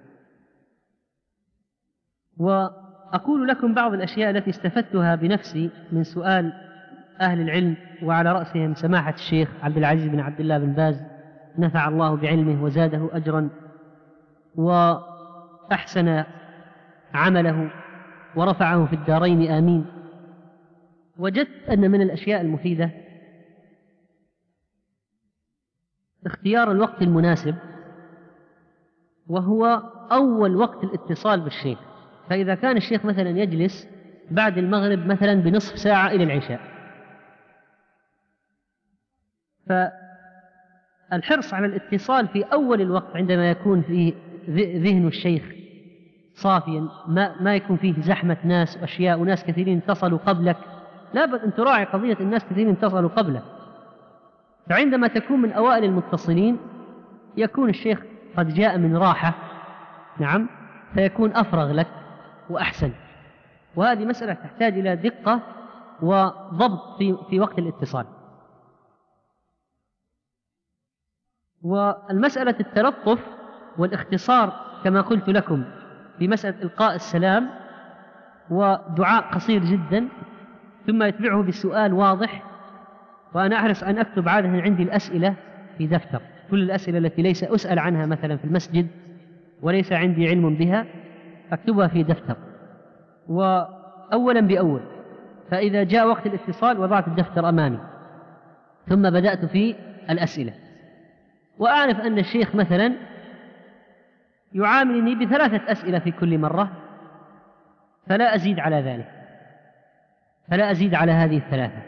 وأقول لكم بعض الأشياء التي استفدتها بنفسي من سؤال أهل العلم، وعلى رأسهم سماحة الشيخ عبد العزيز بن عبد الله بن باز، نفع الله بعلمه وزاده أجرا وأحسن عمله ورفعه في الدارين آمين. وجدت أن من الأشياء المفيدة اختيار الوقت المناسب، وهو أول وقت الاتصال بالشيخ. فإذا كان الشيخ مثلا يجلس بعد المغرب مثلا بنصف ساعة إلى العشاء، فالحرص على الاتصال في أول الوقت عندما يكون فيه ذهن الشيخ صافيا، ما, ما يكون فيه زحمة ناس وأشياء وناس كثيرين اتصلوا قبلك، لا بد أن تراعي قضية الناس كثيرين اتصلوا قبلك. فعندما تكون من أوائل المتصلين يكون الشيخ قد جاء من راحة، نعم، فيكون أفرغ لك وأحسن. وهذه مسألة تحتاج إلى دقة وضبط في, في وقت الاتصال. والمسألة التلطف والاختصار كما قلت لكم في مسألة إلقاء السلام ودعاء قصير جدا ثم يتبعه بسؤال واضح. وأنا أحرص أن أكتب عادة عندي الأسئلة في دفتر، كل الأسئلة التي ليس أسأل عنها مثلا في المسجد وليس عندي علم بها أكتبها في دفتر، وأولا بأول. فإذا جاء وقت الاتصال وضعت الدفتر أمامي ثم بدأت في الأسئلة، وأعرف أن الشيخ مثلا يعاملني بثلاثة أسئلة في كل مرة، فلا أزيد على ذلك، فلا أزيد على هذه الثلاثة.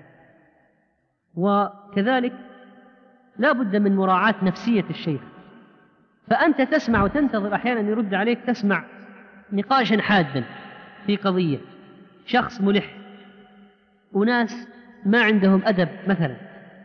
وكذلك لا بد من مراعاة نفسية الشيخ، فأنت تسمع وتنتظر أحيانا يرد عليك، تسمع نقاشا حادا في قضية، شخص ملح وناس ما عندهم أدب مثلا،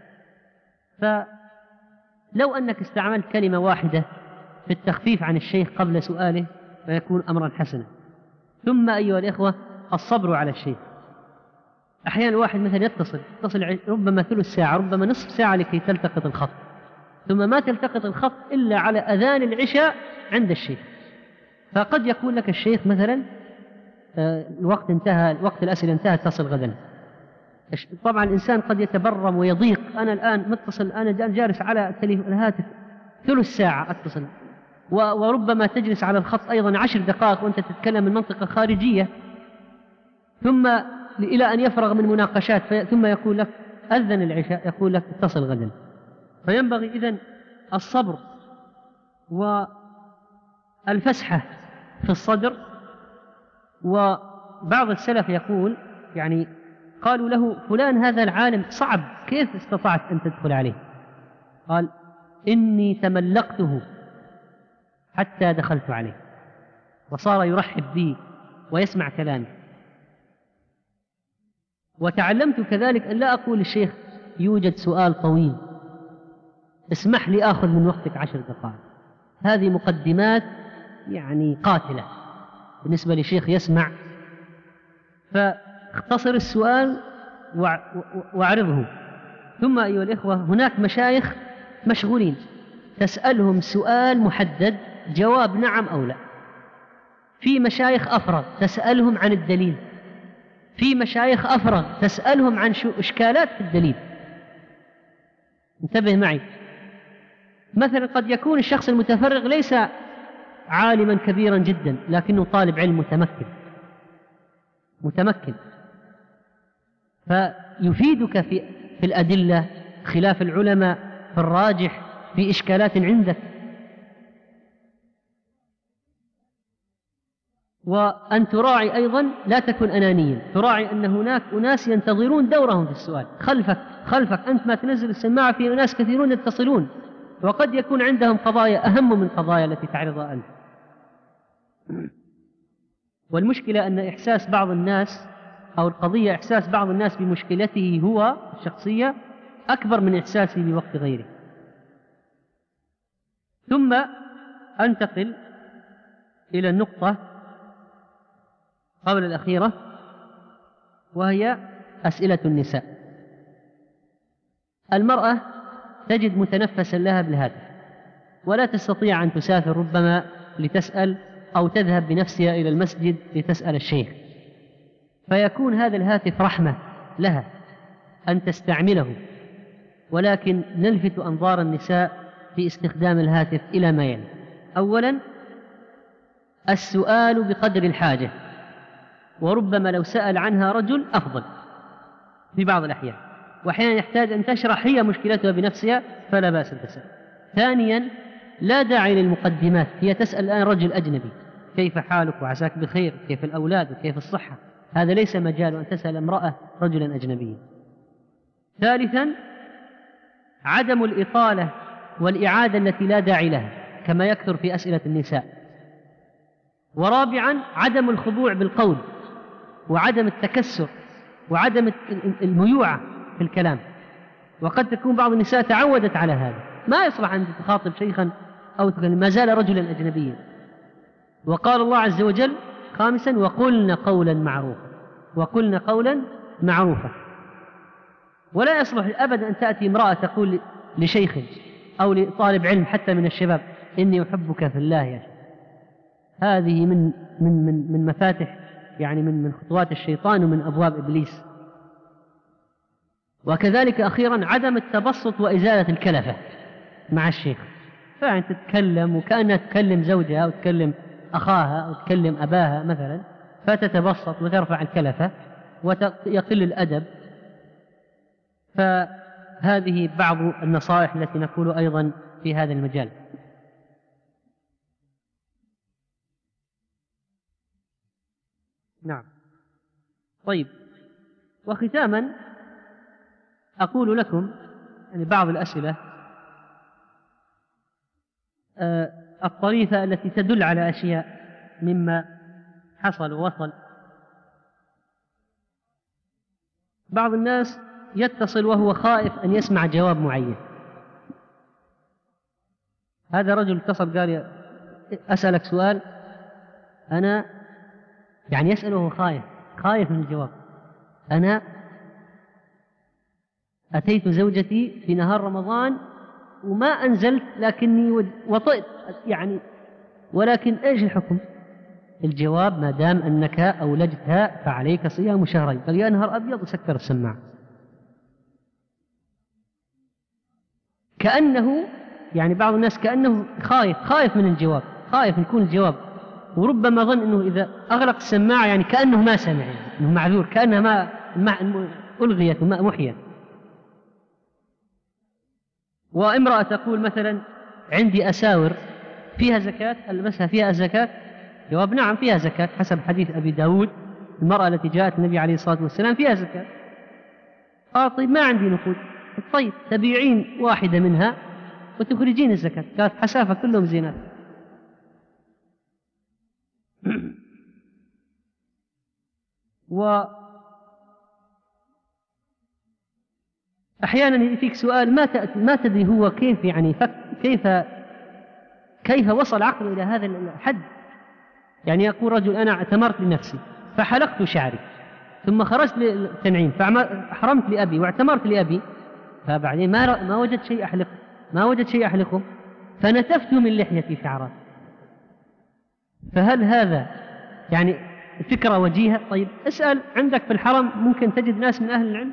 فلو أنك استعملت كلمة واحدة في التخفيف عن الشيخ قبل سؤاله فيكون أمرا حسنا. ثم أيها الإخوة الصبر على الشيخ. أحيانا الواحد مثلا يتصل يتصل ربما ثلث ساعة ربما نصف ساعة لكي تلتقط الخط، ثم ما تلتقط الخط إلا على أذان العشاء عند الشيخ، فقد يقول لك الشيخ مثلا الوقت انتهى، وقت الأسئلة انتهى، اتصل غدا. طبعا الإنسان قد يتبرم ويضيق، أنا الآن متصل، أنا جالس على الهاتف ثلث ساعة أتصل، وربما تجلس على الخط أيضا عشر دقائق وأنت تتكلم من منطقة خارجية، ثم إلى أن يفرغ من مناقشات ثم يقول لك أذن العشاء، يقول لك اتصل غدا. فينبغي إذن الصبر والفسحة في الصدر. وبعض السلف يقول يعني قالوا له فلان هذا العالم صعب، كيف استطعت أن تدخل عليه؟ قال إني تملقته حتى دخلت عليه وصار يرحب بي ويسمع كلامي. وتعلمت كذلك أن لا أقول للشيخ يوجد سؤال طويل اسمح لي آخذ من وقتك عشر دقائق، هذه مقدمات يعني قاتلة بالنسبة لشيخ يسمع. فاختصر السؤال واعرضه. ثم أيها الإخوة هناك مشايخ مشغولين، تسألهم سؤال محدد جواب نعم أو لا. في مشايخ أفرغ تسألهم عن الدليل، في مشايخ أفرغ تسألهم عن شو إشكالات في الدليل. انتبه معي، مثلا قد يكون الشخص المتفرغ ليس عالما كبيرا جدا لكنه طالب علم متمكن متمكن فيفيدك في في الأدلة خلاف العلماء في الراجح في إشكالات عندك. وأن تراعي أيضا لا تكن أنانيا، تراعي أن هناك أناس ينتظرون دورهم في السؤال خلفك خلفك أنت ما تنزل السماعة في أناس كثيرون يتصلون وقد يكون عندهم قضايا أهم من القضايا التي تعرضها أنت. والمشكلة أن إحساس بعض الناس أو القضية إحساس بعض الناس بمشكلته هو الشخصية أكبر من إحساسه بوقت غيره. ثم أنتقل إلى النقطة قبل الأخيرة وهي أسئلة النساء. المرأة تجد متنفسا لها بالهاتف ولا تستطيع أن تسافر ربما لتسأل أو تذهب بنفسها إلى المسجد لتسأل الشيخ، فيكون هذا الهاتف رحمة لها أن تستعمله. ولكن نلفت أنظار النساء في استخدام الهاتف إلى ما يلي: أولا السؤال بقدر الحاجة، وربما لو سأل عنها رجل أفضل في بعض الأحيان، وأحيانا يحتاج أن تشرح هي مشكلتها بنفسها فلا بأس أن تسأل. ثانيا لا داعي للمقدمات، هي تسأل الآن رجل أجنبي كيف حالك وعساك بخير، كيف الأولاد وكيف الصحة، هذا ليس مجال أن تسأل امرأة رجلا أجنبيا. ثالثا عدم الإطالة والإعادة التي لا داعي لها كما يكثر في أسئلة النساء. ورابعا عدم الخضوع بالقول وعدم التكسر وعدم الميوعة في الكلام، وقد تكون بعض النساء تعودت على هذا، ما يصلح أن تخاطب شيخا أو ما زال رجلا أجنبيا. وقال الله عز وجل خامسا وقلن قولا معروفا، وقلن قولا معروفا. ولا يصلح أبدا أن تأتي امرأة تقول لشيخ أو لطالب علم حتى من الشباب إني أحبك في الله يا شيخ، هذه من من من من مفاتح يعني من من خطوات الشيطان ومن أبواب إبليس. وكذلك أخيرا عدم التبسط وإزالة الكلفة مع الشيخ، فأنت تتكلم وكأنها تكلم زوجها أو تكلم أخاها أو تكلم أباها مثلا، فتتبسط وترفع الكلفة ويقل الأدب. فهذه بعض النصائح التي نقول أيضا في هذا المجال. نعم. طيب، وختاما أقول لكم يعني بعض الأسئلة آه الطريفة التي تدل على أشياء مما حصل ووصل. بعض الناس يتصل وهو خائف أن يسمع جواب معين. هذا رجل اتصل قال أسألك سؤال، أنا يعني يسأله خايف خايف من الجواب. أنا أتيت زوجتي في نهار رمضان وما أنزلت لكني وطئت يعني، ولكن إيش الحكم؟ الجواب ما دام أنك أولجتها فعليك صيام شهرين. قال يا نهار أبيض وسكر السماعة. كأنه يعني بعض الناس كأنه خايف خايف من الجواب، خايف يكون الجواب، وربما ظن أنه إذا أغلق السماعة يعني كأنه ما سمع، يعني أنه معذور، كأنها ما, ما ألغيت وما محيت. وامرأة تقول مثلا عندي أساور فيها زكاة، ألبسها فيها الزكاة؟ جواب نعم فيها زكاة حسب حديث أبي داود، المرأة التي جاءت النبي عليه الصلاة والسلام فيها زكاة. قال طيب ما عندي نقود. طيب تبيعين واحدة منها وتخرجين الزكاة. قالت حسافة كلهم زينات. و أحيانا يأتيك سؤال ما ما تدري هو كيف يعني كيف كيف وصل عقله إلى هذا الحد. يعني يقول رجل أنا اعتمرت لنفسي فحلقت شعري ثم خرجت للتنعيم فأحرمت لأبي واعتمرت لأبي، فبعدين ما ما وجد شيء أحلق ما وجد شيء أحلقه فنتفت من لحيتي شعرات. فهل هذا يعني فكرة وجيهة؟ طيب اسأل عندك في الحرم ممكن تجد ناس من أهل العلم.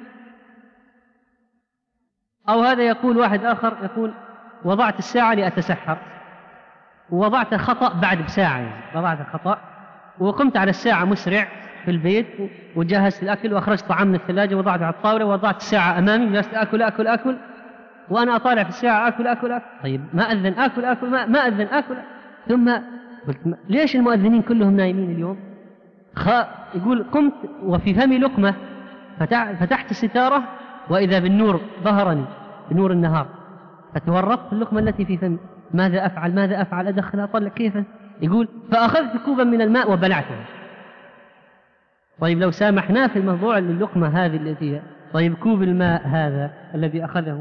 أو هذا يقول واحد آخر يقول وضعت الساعة لأتسحر ووضعت خطأ بعد بساعة، يعني وضعت خطأ وقمت على الساعة مسرع في البيت وجهزت الأكل وأخرجت طعام من الثلاجة ووضعت على الطاولة ووضعت الساعة أمامي جلست أكل أكل أكل وأنا أطالع في الساعة أكل أكل أكل. طيب ما أذن أكل أكل ما, ما أذن أكل. ثم قلت ليش المؤذنين كلهم نايمين اليوم؟ خ... يقول قمت وفي فمي لقمة فتحت الستارة وإذا بالنور ظهرني بنور النهار فتورطت اللقمة التي في فمي. ماذا أفعل ماذا أفعل أدخل أطلع كيف؟ يقول فأخذت كوبا من الماء وبلعته. طيب لو سامحناه في الموضوع اللقمة هذه التي طيب كوب الماء هذا الذي أخذه.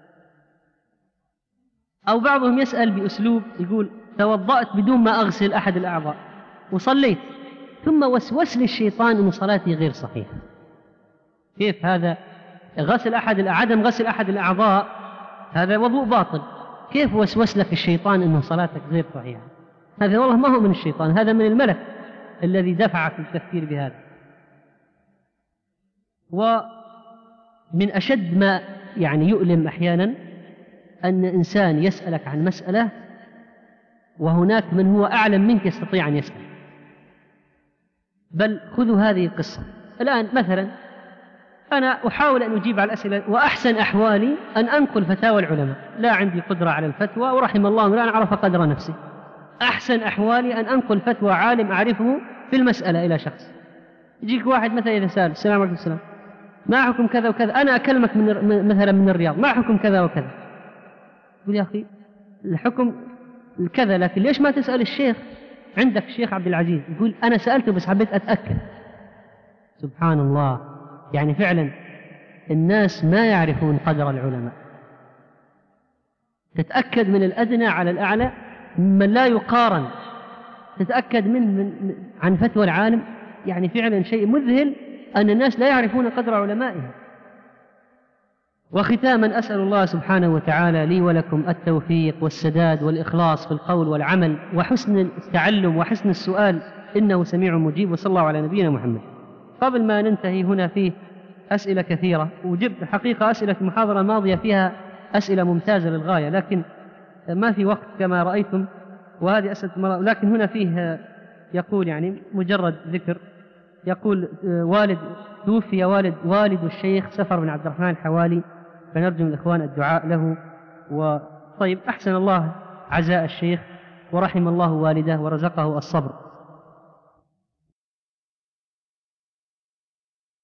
أو بعضهم يسأل بأسلوب يقول توضأت بدون ما أغسل أحد الأعضاء وصليت ثم وسوس لي الشيطان أن صلاتي غير صحيحة. كيف هذا؟ غسل أحد عدم غسل أحد الأعضاء هذا وضوء باطل، كيف وسوس لك الشيطان أن صلاتك غير صحيحة؟ هذا والله ما هو من الشيطان، هذا من الملك الذي دفعك التفكير بهذا. ومن أشد ما يعني يؤلم أحيانا أن إنسان يسألك عن مسألة وهناك من هو أعلم منك يستطيع أن يسأل. بل خذوا هذه القصة الآن مثلا أنا أحاول أن أجيب على الأسئلة وأحسن أحوالي أن أنقل فتاوى العلماء، لا عندي قدرة على الفتوى ورحم الله لا أعرف قدر نفسي. أحسن أحوالي أن أنقل فتوى عالم أعرفه في المسألة إلى شخص. يجيك واحد مثلا إذا سأل السلام عليكم السلام ما حكم كذا وكذا، أنا أكلمك من مثلا من الرياض ما حكم كذا وكذا. يقول يا أخي الحكم الكذا لكن ليش ما تسأل الشيخ عندك الشيخ عبد العزيز؟ يقول أنا سألته بس حبيت أتأكد. سبحان الله، يعني فعلا الناس ما يعرفون قدر العلماء. تتأكد من الأدنى على الأعلى من لا يقارن، تتأكد من, من عن فتوى العالم. يعني فعلا شيء مذهل أن الناس لا يعرفون قدر علمائهم. وختاما أسأل الله سبحانه وتعالى لي ولكم التوفيق والسداد والإخلاص في القول والعمل وحسن التعلم وحسن السؤال إنه سميع مجيب. وصلى الله على نبينا محمد. قبل ما ننتهي هنا فيه أسئلة كثيرة، وجبت حقيقة أسئلة المحاضرة الماضية فيها أسئلة ممتازة للغاية لكن ما في وقت كما رأيتم، وهذه أسئلة لكن هنا فيه يقول يعني مجرد ذكر. يقول والد توفي والد والد الشيخ سفر بن عبد الرحمن الحوالي فنرجو من الإخوان الدعاء له. وطيب أحسن الله عزاء الشيخ ورحم الله والده ورزقه الصبر.